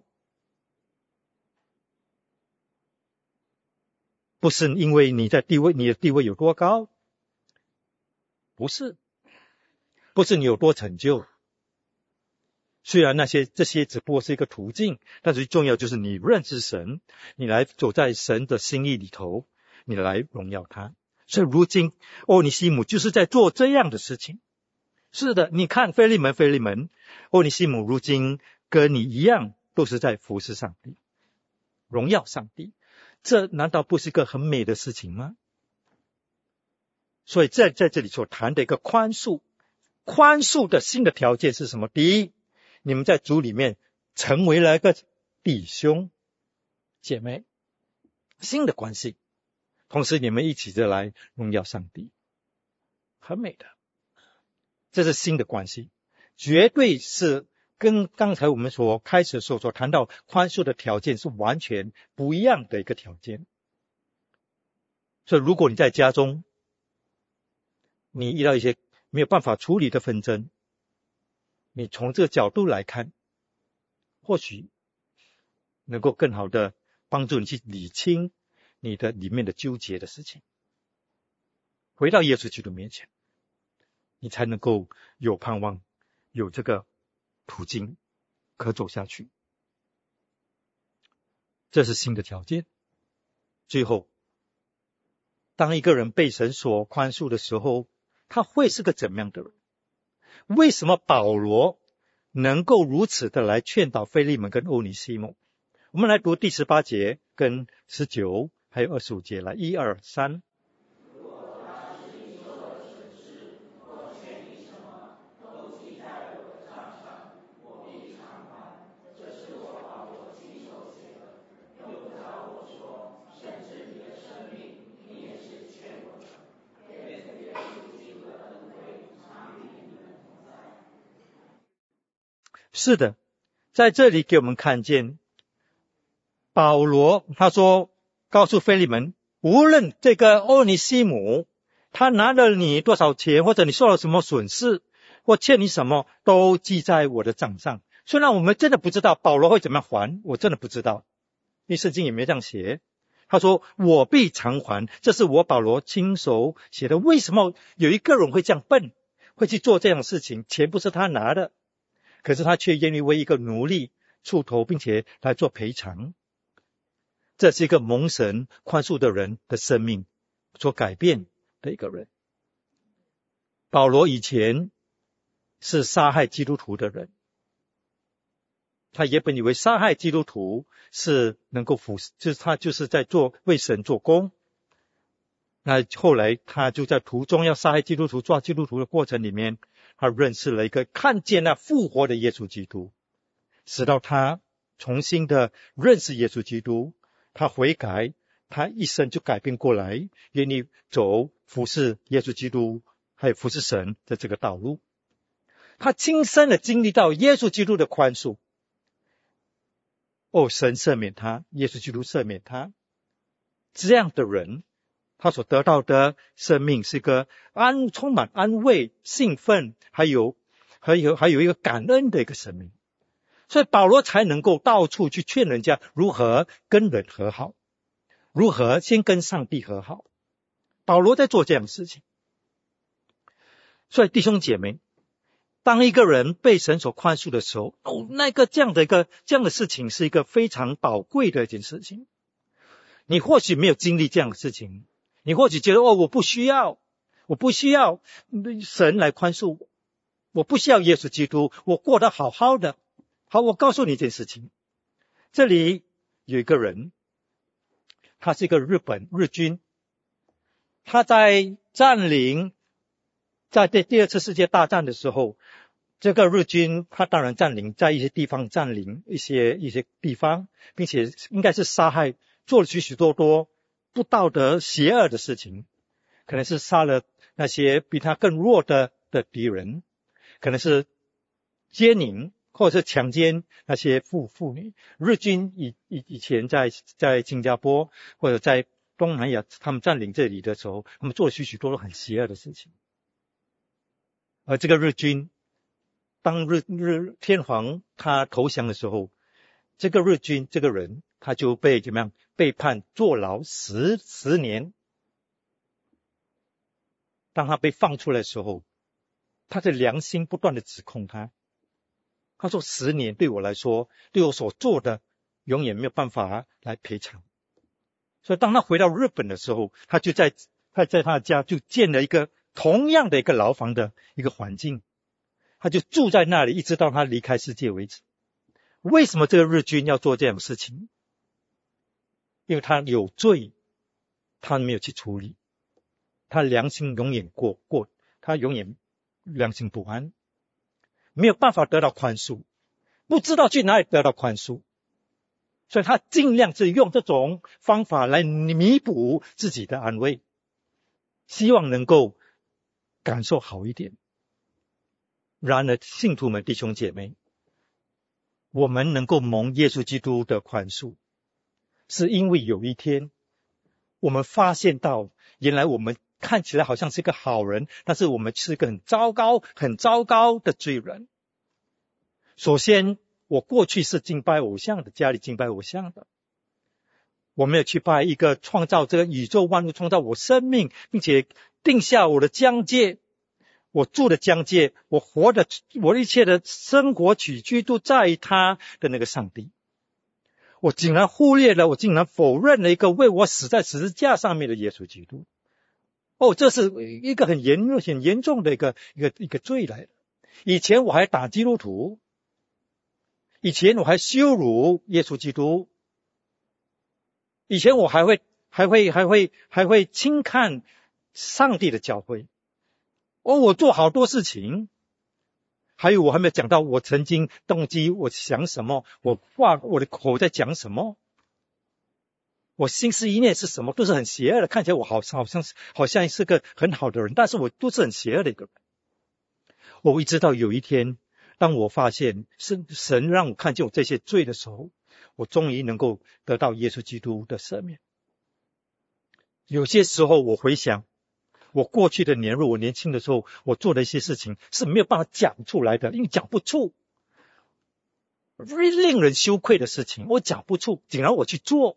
不是因为你在地位你的地位有多高，不是不是你有多成就，虽然那些这些只不过是一个途径，但最重要就是你认识神，你来走在神的心意里头，你来荣耀他。所以如今欧尼西姆就是在做这样的事情。是的，你看腓利门腓利门欧尼西姆如今跟你一样，都是在服侍上帝，荣耀上帝，这难道不是一个很美的事情吗？所以在在这里所谈的一个宽恕，宽恕的新的条件是什么？第一，你们在主里面成为了一个弟兄姐妹，新的关系，同时你们一起的来荣耀上帝，很美的，这是新的关系，绝对是跟刚才我们所开始的时候所谈到宽恕的条件是完全不一样的一个条件。所以如果你在家中，你遇到一些没有办法处理的纷争，你从这个角度来看，或许能够更好的帮助你去理清你的里面的纠结的事情，回到耶稣基督面前，你才能够有盼望，有这个途径可走下去。这是新的条件。最后，当一个人被神所宽恕的时候，他会是个怎么样的人？为什么保罗能够如此的来劝导腓利门跟欧尼西姆？我们来读第十八节跟十九还有二十五节，来，一二三。是的，在这里给我们看见保罗他说告诉腓利门，无论这个欧尼西姆他拿了你多少钱，或者你受了什么损失，或欠你什么，都记在我的账上。虽然我们真的不知道保罗会怎么样还，我真的不知道，因为圣经也没这样写。他说我必偿还，这是我保罗亲手写的。为什么有一个人会这样笨，会去做这样的事情？钱不是他拿的，可是他却愿意为一个奴隶出头，并且来做赔偿。这是一个蒙神宽恕的人的生命所改变的一个人。保罗以前是杀害基督徒的人，他也本以为杀害基督徒是能够服侍，就是他就是在做为神做工。那后来他就在途中要杀害基督徒、抓基督徒的过程里面，他认识了一个看见那复活的耶稣基督，使到他重新的认识耶稣基督，他悔改，他一生就改变过来，愿意走服侍耶稣基督还有服侍神的这个道路。他亲身的经历到耶稣基督的宽恕，哦，神赦免他，耶稣基督赦免他。这样的人他所得到的生命是一个安充满安慰、兴奋，还有还有还有一个感恩的一个生命。所以保罗才能够到处去劝人家如何跟人和好，如何先跟上帝和好。保罗在做这样的事情。所以弟兄姐妹，当一个人被神所宽恕的时候，哦，那个这样的一个这样的事情是一个非常宝贵的一件事情。你或许没有经历这样的事情，你或许觉得哦，我不需要，我不需要神来宽恕我，我不需要耶稣基督，我过得好好的。好，我告诉你一件事情，这里有一个人，他是一个日本日军，他在占领，在第二次世界大战的时候，这个日军他当然占领在一些地方占领一些一些地方，并且应该是杀害，做了许许多多不道德邪恶的事情，可能是杀了那些比他更弱的的敌人，可能是奸淫或者是强奸那些妇妇女。日军以以以前在在新加坡或者在东南亚他们占领这里的时候，他们做了许许多多很邪恶的事情。而这个日军当日日天皇他投降的时候，这个日军这个人他就被怎么样被判坐牢十十年。当他被放出来的时候，他的良心不断的指控他，他说十年对我来说，对我所做的永远没有办法来赔偿。所以当他回到日本的时候，他就在他在他的家就建了一个同样的一个牢房的一个环境，他就住在那里一直到他离开世界为止。为什么这个日军要做这样的事情？因为他有罪，他没有去处理，他良心永远过过，他永远良心不安，没有办法得到宽恕，不知道去哪里得到宽恕，所以他尽量是用这种方法来弥补自己的安慰，希望能够感受好一点。然而信徒们弟兄姐妹，我们能够蒙耶稣基督的宽恕，是因为有一天我们发现到原来我们看起来好像是个好人，但是我们是个很糟糕很糟糕的罪人。首先我过去是敬拜偶像的，家里敬拜偶像的，我没有去拜一个创造这个宇宙万物，创造我生命并且定下我的疆界，我住的疆界，我活的我一切的生活起居都在于他的那个上帝。我竟然忽略了，我竟然否认了一个为我死在十字架上面的耶稣基督。哦，这是一个很严很严重的一个一个一个罪来的。以前我还打基督徒，以前我还羞辱耶稣基督，以前我还会还会还会还会轻看上帝的教会。哦，我做好多事情，还有我还没有讲到我曾经动机，我想什么，我话我的口在讲什么，我心思意念是什么，都是很邪恶的。看起来我好像好像是好像是个很好的人，但是我都是很邪恶的一个人。我一直到有一天，当我发现是神让我看见我这些罪的时候，我终于能够得到耶稣基督的赦免。有些时候我回想我过去的年日，我年轻的时候我做的一些事情是没有办法讲出来的，因为讲不出，令人羞愧的事情我讲不出，竟然我去做。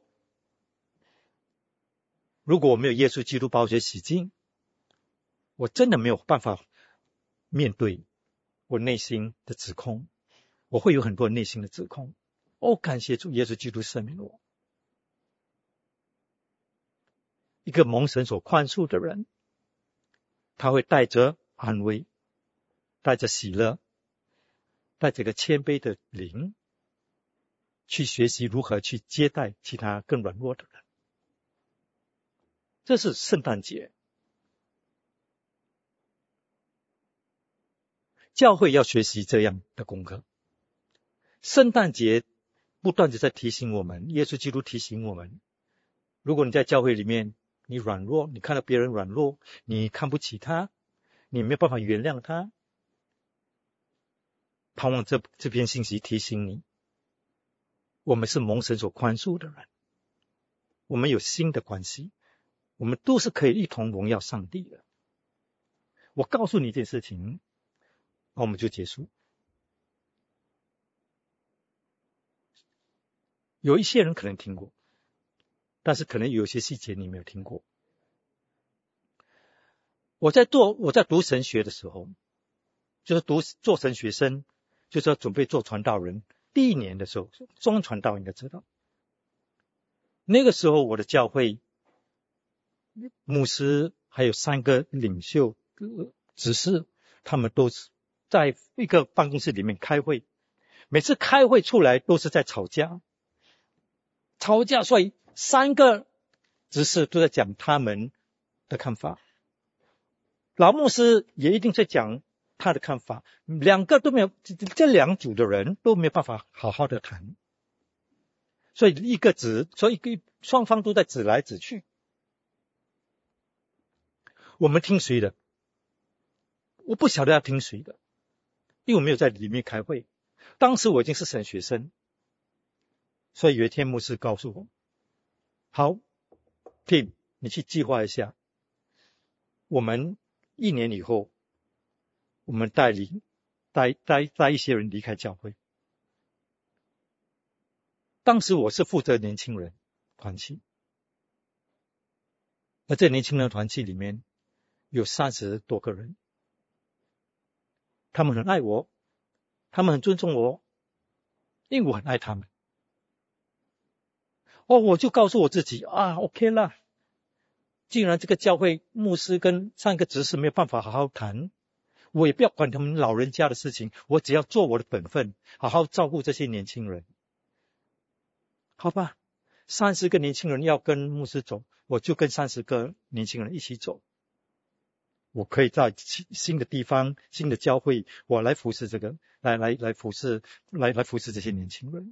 如果我没有耶稣基督把我洗净，我真的没有办法面对我内心的指控，我会有很多内心的指控。哦，感谢主耶稣基督赦免我。一个蒙神所宽恕的人，他会带着安慰，带着喜乐，带着个谦卑的灵，去学习如何去接待其他更软弱的人。这是圣诞节，教会要学习这样的功课。圣诞节不断地在提醒我们，耶稣基督提醒我们，如果你在教会里面你软弱，你看到别人软弱，你看不起他，你没有办法原谅他，盼望这这篇信息提醒你，我们是蒙神所宽恕的人，我们有新的关系，我们都是可以一同荣耀上帝的。我告诉你一件事情，那我们就结束。有一些人可能听过，但是可能有些细节你没有听过。我在做我在读神学的时候，就是读做神学生，就是要准备做传道人，第一年的时候，中传道应该知道。那个时候我的教会牧师还有三个领袖执事，他们都是在一个办公室里面开会，每次开会出来都是在吵架吵架所以三个执事都在讲他们的看法，老牧师也一定在讲他的看法，两个都没有，这两组的人都没有办法好好的谈，所以一个指，所以双方都在指来指去。我们听谁的？我不晓得要听谁的，因为我没有在里面开会。当时我已经是神学生，所以有一天牧师告诉我，好 Tim 你去计划一下，我们一年以后我们带领带带带一些人离开教会。当时我是负责年轻人团契，而这年轻人团契里面有三十多个人，他们很爱我，他们很尊重我，因为我很爱他们。哦，我就告诉我自己啊 OK 啦，既然这个教会牧师跟上个执事没有办法好好谈，我也不要管他们老人家的事情，我只要做我的本分，好好照顾这些年轻人。好吧，三十个年轻人要跟牧师走，我就跟三十个年轻人一起走。我可以在新的地方、新的教会，我来服侍这个，来来来服侍，来来服侍这些年轻人。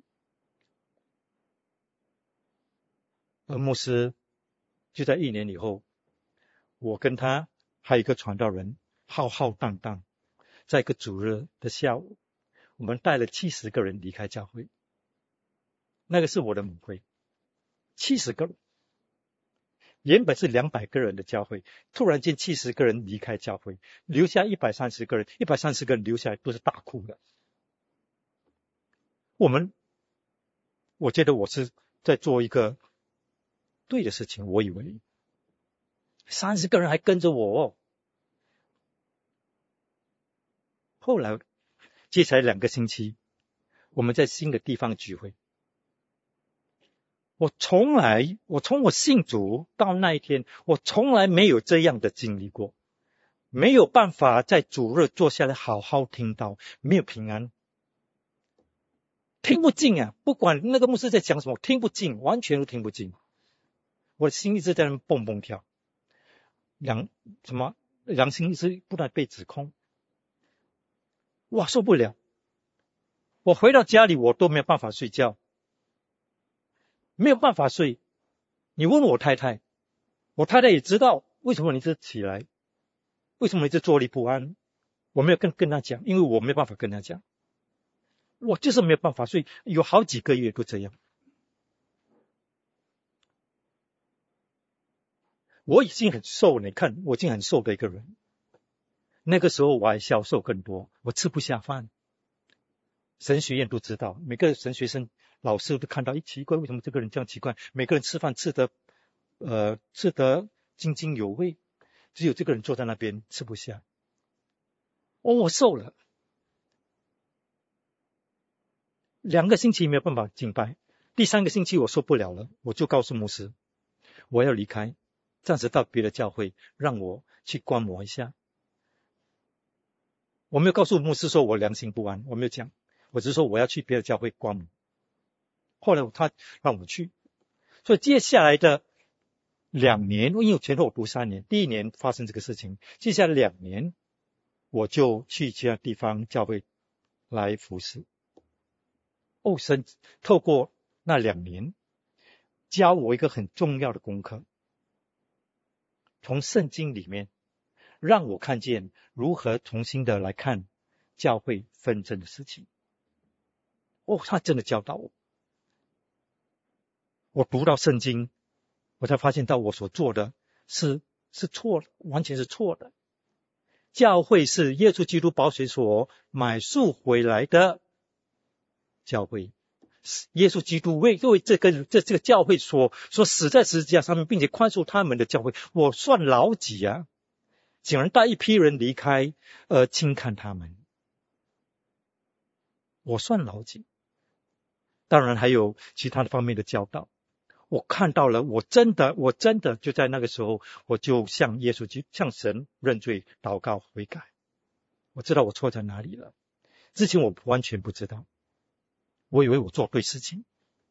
而牧师就在一年以后，我跟他还有一个传道人，浩浩荡荡，在一个主日的下午，我们带了七十个人离开教会。那个是我的母会，七十个人，原本是两百个人的教会，突然间七十个人离开教会，留下一百三十个人，一百三十个人留下来都是大哭的。我们，我觉得我是在做一个对的事情，我以为三十个人还跟着我哦。后来接下来两个星期，我们在新的地方聚会。我从来，我从我信主到那一天，我从来没有这样的经历过，没有办法在主日坐下来好好听到，没有平安，听不进啊！不管那个牧师在讲什么，听不进，完全都听不进。 我的心一直在那蹦蹦跳，良什么良心一直不断被指控，哇，受不了！我回到家里，我都没有办法睡觉，没有办法睡。你问我太太，我太太也知道为什么你一直起来，为什么你一直坐立不安。我没有跟跟她讲，因为我没有办法跟她讲，我就是没有办法睡，有好几个月都这样。我已经很瘦了，你看我已经很瘦的一个人，那个时候我还消瘦更多，我吃不下饭。神学院都知道，每个神学生老师都看到，一奇怪，为什么这个人这样奇怪？每个人吃饭吃得呃吃得津津有味，只有这个人坐在那边吃不下。哦，我瘦了，两个星期没有办法敬拜，第三个星期我受不了了，我就告诉牧师，我要离开，暂时到别的教会，让我去观摩一下。我没有告诉牧师说我良心不安，我没有讲，我只是说我要去别的教会观摩。后来他让我去，所以接下来的两年，因为我前后我读三年，第一年发生这个事情，接下来两年我就去其他地方教会来服侍。哦，神透过那两年教我一个很重要的功课，从圣经里面让我看见如何重新的来看教会纷争的事情。哦，他真的教导我。我读到圣经，我才发现到我所做的是是错的，完全是错的。教会是耶稣基督宝血所买赎回来的教会，耶稣基督为为这个这这个教会所所死在十字架上面，并且宽恕他们的教会，我算老几啊？竟然带一批人离开，呃，轻看他们，我算老几？当然还有其他的方面的教导。我看到了，我真的，我真的就在那个时候，我就向耶稣基向神认罪、祷告、悔改。我知道我错在哪里了，之前我完全不知道，我以为我做对事情。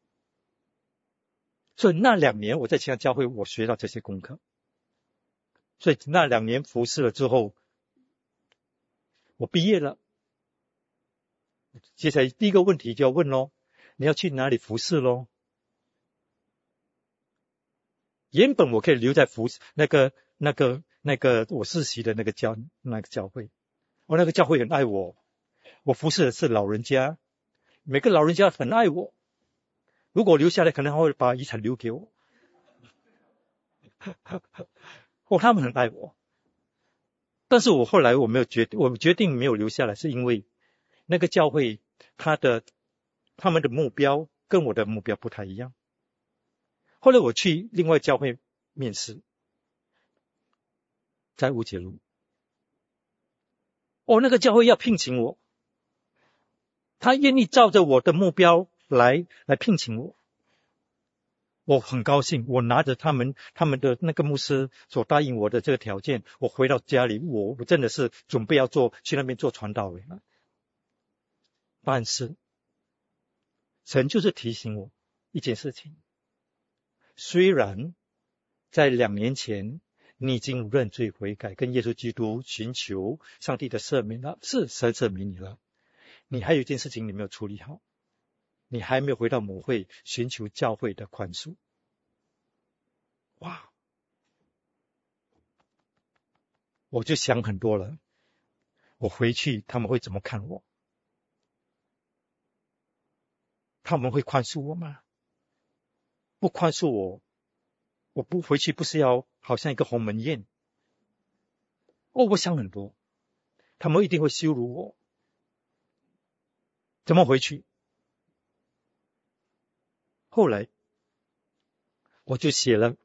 所以那两年我在其他教会，我学到这些功课。所以那两年服侍了之后，我毕业了。接下来第一个问题就要问咯，你要去哪里服侍咯？原本我可以留在服那个那个那个我实习的那个教那个教会，我那个教会很爱我，我服侍的是老人家，每个老人家很爱我，如果留下来可能他会把遗产留给我。哦，他们很爱我，但是我后来我没有决定，我决定没有留下来，是因为那个教会他的他们的目标跟我的目标不太一样。后来我去另外教会面试，在乌节路。哦，那个教会要聘请我，他愿意照着我的目标来来聘请我。我很高兴，我拿着他们他们的那个牧师所答应我的这个条件，我回到家里，我我真的是准备要做去那边做传道人了。但是神就是提醒我一件事情，虽然在两年前你已经认罪悔改，跟耶稣基督寻求上帝的赦免了，是神赦免你了，你还有一件事情你没有处理好，你还没有回到母会寻求教会的宽恕。哇，我就想很多了，我回去他们会怎么看我？他们会宽恕我吗？不宽恕我，我不回去不是要好像一个鸿门宴？哦，我想很多，他们一定会羞辱我，怎么回去？后来我就写了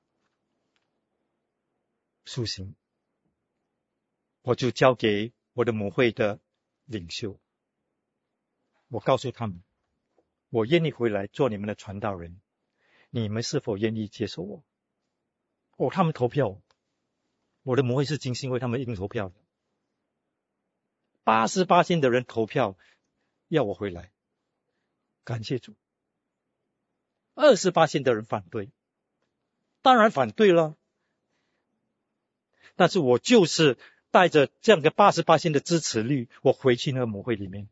书信，我就交给我的母会的领袖，我告诉他们，我愿意回来做你们的传道人，你们是否愿意接受我？哦，他们投票，我的母会是精心为他们一定投票的，八十八%的人投票要我回来，感谢主。二十八%的人反对， 当然反对了。但是我就是带着这样的 百分之八十 的支持率，我回去那个母会里面。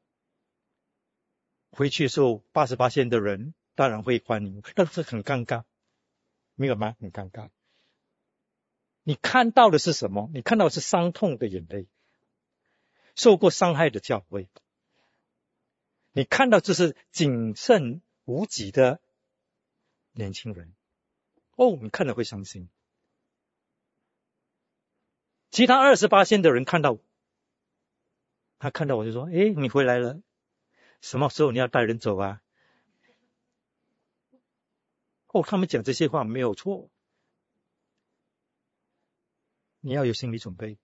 回去的时候 百分之八十 的人当然会欢迎，但是很尴尬，明白吗？很尴尬。你看到的是什么？你看到的是伤痛的眼泪，受过伤害的教会。你看到这是谨慎无己的年轻人，哦，你看了会伤心。其他 百分之二十 的人看到，他看到我就说，诶，你回来了，什么时候你要带人走啊？哦，他们讲这些话没有错，你要有心理准备。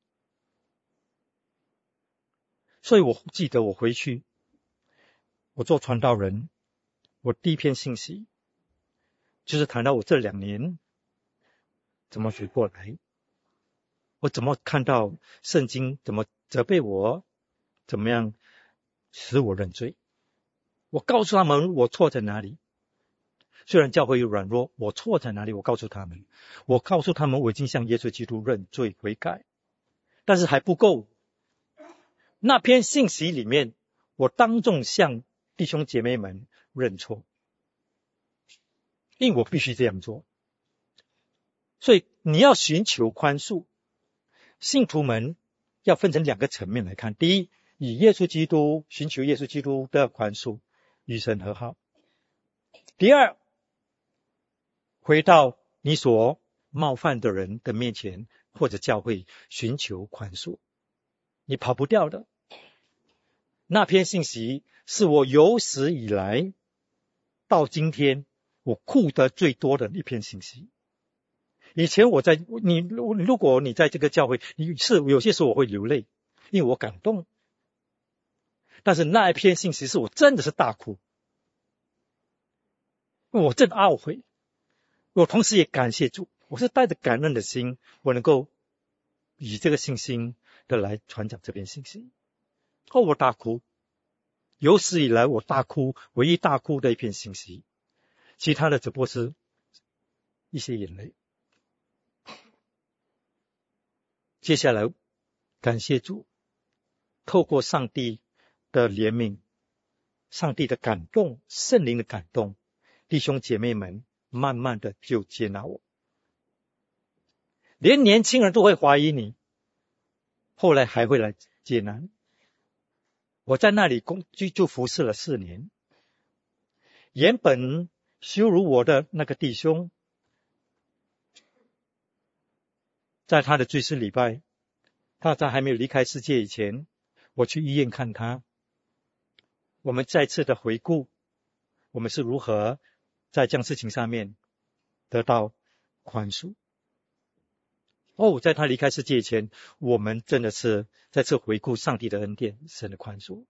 所以我记得我回去，我做传道人，我第一篇信息就是谈到我这两年怎么学过来，我怎么看到圣经怎么责备我，怎么样使我认罪。我告诉他们我错在哪里，虽然教会有软弱，我错在哪里，我告诉他们，我告诉他们我已经向耶稣基督认罪悔改，但是还不够。那篇信息里面，我当众向弟兄姐妹们认错，因为我必须这样做。所以你要寻求宽恕，信徒们要分成两个层面来看。第一，以耶稣基督，寻求耶稣基督的宽恕，与神和好。第二，回到你所冒犯的人的面前，或者教会寻求宽恕，你跑不掉的。那篇信息是我有史以来到今天我哭得最多的一篇信息。以前我在你如果你在这个教会，你是有些时候我会流泪，因为我感动。但是那一篇信息是我真的是大哭，我真的懊悔。我同时也感谢主，我是带着感恩的心，我能够以这个信心的来传讲这篇信息。哦，我大哭，有史以来我大哭，唯一大哭的一篇信息，其他的只不过是一些眼泪。接下来感谢主，透过上帝的怜悯，上帝的感动，圣灵的感动，弟兄姐妹们慢慢的就接纳我。连年轻人都会怀疑你，后来还会来接纳你。我在那里工就就服侍了四年，原本羞辱我的那个弟兄，在他的追思礼拜，他在还没有离开世界以前，我去医院看他，我们再次的回顾，我们是如何在这样事情上面得到宽恕。哦，在他离开世界以前，我们真的是再次回顾上帝的恩典，神的宽恕。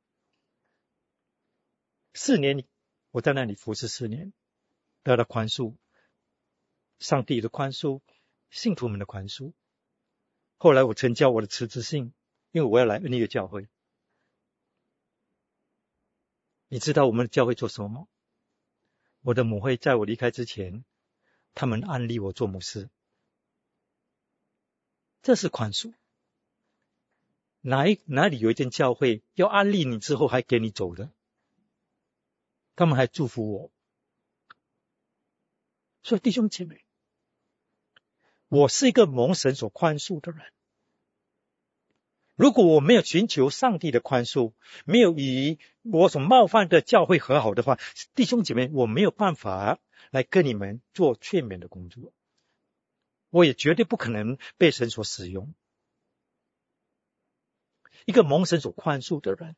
四年，我在那里服侍四年，得到宽恕，上帝的宽恕，信徒们的宽恕。后来我成交我的辞职信，因为我要来恩利的教会。你知道我们的教会做什么吗？我的母会在我离开之前，他们安立我做牧师。这是宽恕。哪一哪里有一间教会要安立你之后还给你走的？他们还祝福我。所以弟兄姐妹，我是一个蒙神所宽恕的人。如果我没有寻求上帝的宽恕，没有与我所冒犯的教会和好的话，弟兄姐妹，我没有办法来跟你们做劝勉的工作，我也绝对不可能被神所使用。一个蒙神所宽恕的人，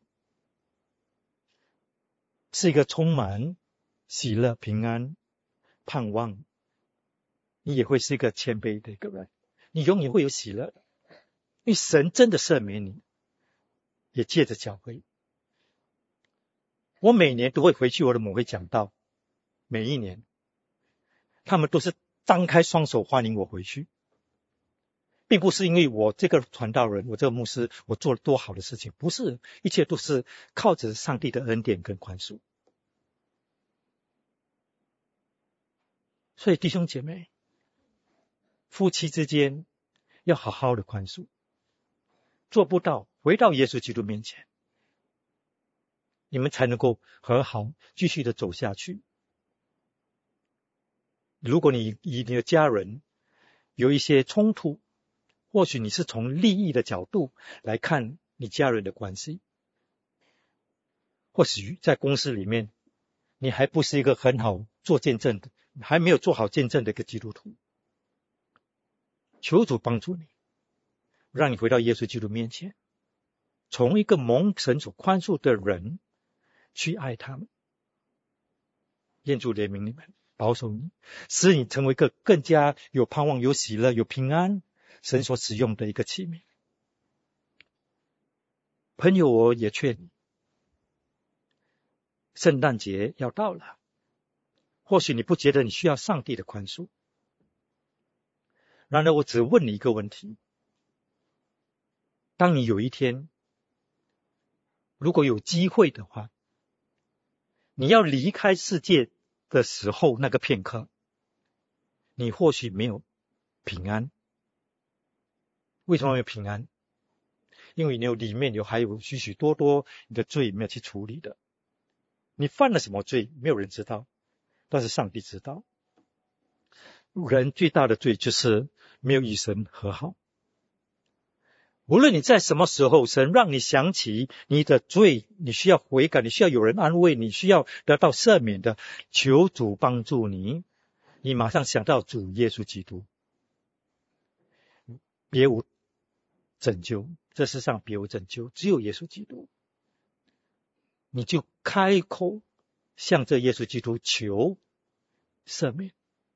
是一个充满喜乐、平安、盼望，你也会是一个谦卑的一个人，你永远会有喜乐的，因为神真的赦免你，也借着教会。我每年都会回去我的母会讲道，每一年他们都是张开双手欢迎我回去，并不是因为我这个传道人，我这个牧师，我做了多好的事情，不是，一切都是靠着上帝的恩典跟宽恕。所以弟兄姐妹， 夫妻之间要好好的宽恕，做不到回到耶稣基督面前，你们才能够和好继续的走下去。如果你与你的家人有一些冲突，或许你是从利益的角度来看你家人的关系，或许在公司里面你还不是一个很好做见证的，还没有做好见证的一个基督徒，求主帮助你，让你回到耶稣基督面前，从一个蒙神所宽恕的人去爱他们。愿主怜悯你们，保守你，使你成为一个更加有盼望、有喜乐、有平安神所使用的一个器皿。朋友，我也劝你，圣诞节要到了，或许你不觉得你需要上帝的宽恕，然而我只问你一个问题，当你有一天如果有机会的话，你要离开世界的时候，那个片刻你或许没有平安。为什么没有平安？因为你有里面有还有许许多多你的罪没有去处理的。你犯了什么罪没有人知道，但是上帝知道。人最大的罪就是没有与神和好。无论你在什么时候，神让你想起你的罪，你需要悔改，你需要有人安慰，你需要得到赦免的，求主帮助你，你马上想到主耶稣基督。别无拯救，这世上别无拯救，只有耶稣基督。你就开口向着耶稣基督求赦免。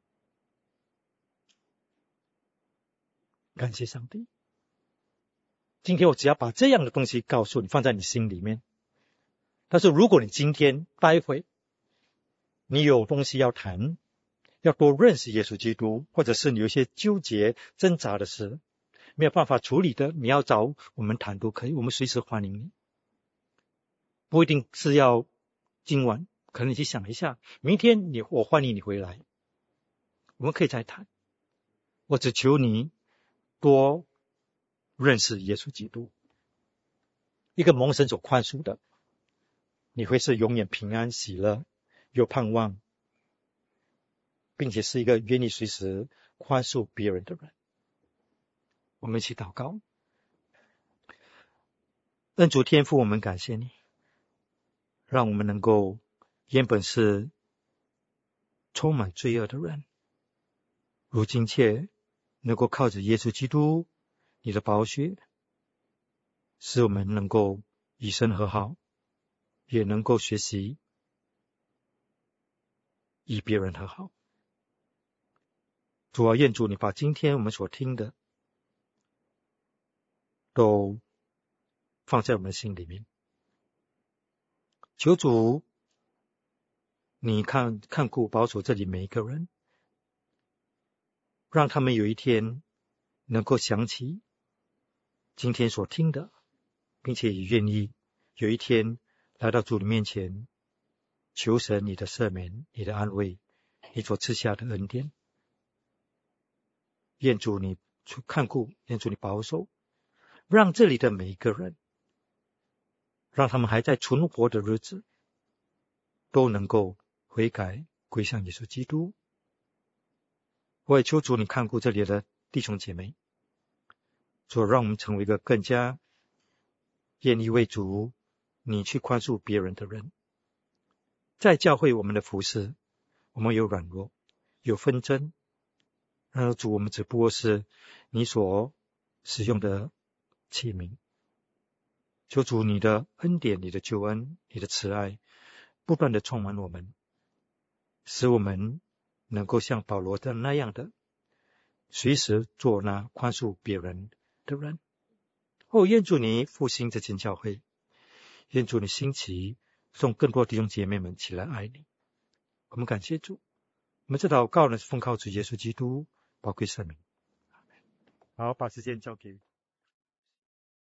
感谢上帝。今天我只要把这样的东西告诉你，放在你心里面。但是如果你今天待会你有东西要谈，要多认识耶稣基督，或者是你有一些纠结挣扎的事没有办法处理的，你要找我们谈都可以，我们随时欢迎你。不一定是要今晚，可能你去想一下，明天你我欢迎你回来，我们可以再谈。我只求你多认识耶稣基督，一个蒙神所宽恕的，你会是永远平安喜乐有盼望，并且是一个愿意随时宽恕别人的人。我们一起祷告。恩主天父，我们感谢你，让我们能够原本是充满罪恶的人，如今却能够靠着耶稣基督你的宝血，使我们能够与神和好，也能够学习与别人和好。主啊，愿主你把今天我们所听的都放在我们心里面。求主你看看顾保守这里每一个人，让他们有一天能够想起今天所听的，并且也愿意有一天来到主的面前，求神你的赦免，你的安慰，你所赐下的恩典。愿主你看顾，愿主你保守，让这里的每一个人，让他们还在存活的日子都能够悔改归向耶稣基督。我也求主你看顾这里的弟兄姐妹，主让我们成为一个更加愿意为主你去宽恕别人的人。在教会我们的服事，我们有软弱有纷争，然而主我们只不过是你所使用的器皿。求主你的恩典，你的救恩，你的慈爱不断的充满我们，使我们能够像保罗的那样的随时做那宽恕别人的人。哦，愿主你复兴这间教会，愿主你兴起送更多弟兄姐妹们起来爱你。我们感谢主，我们这祷告呢是奉靠主耶稣基督宝贵圣名。好，把时间交给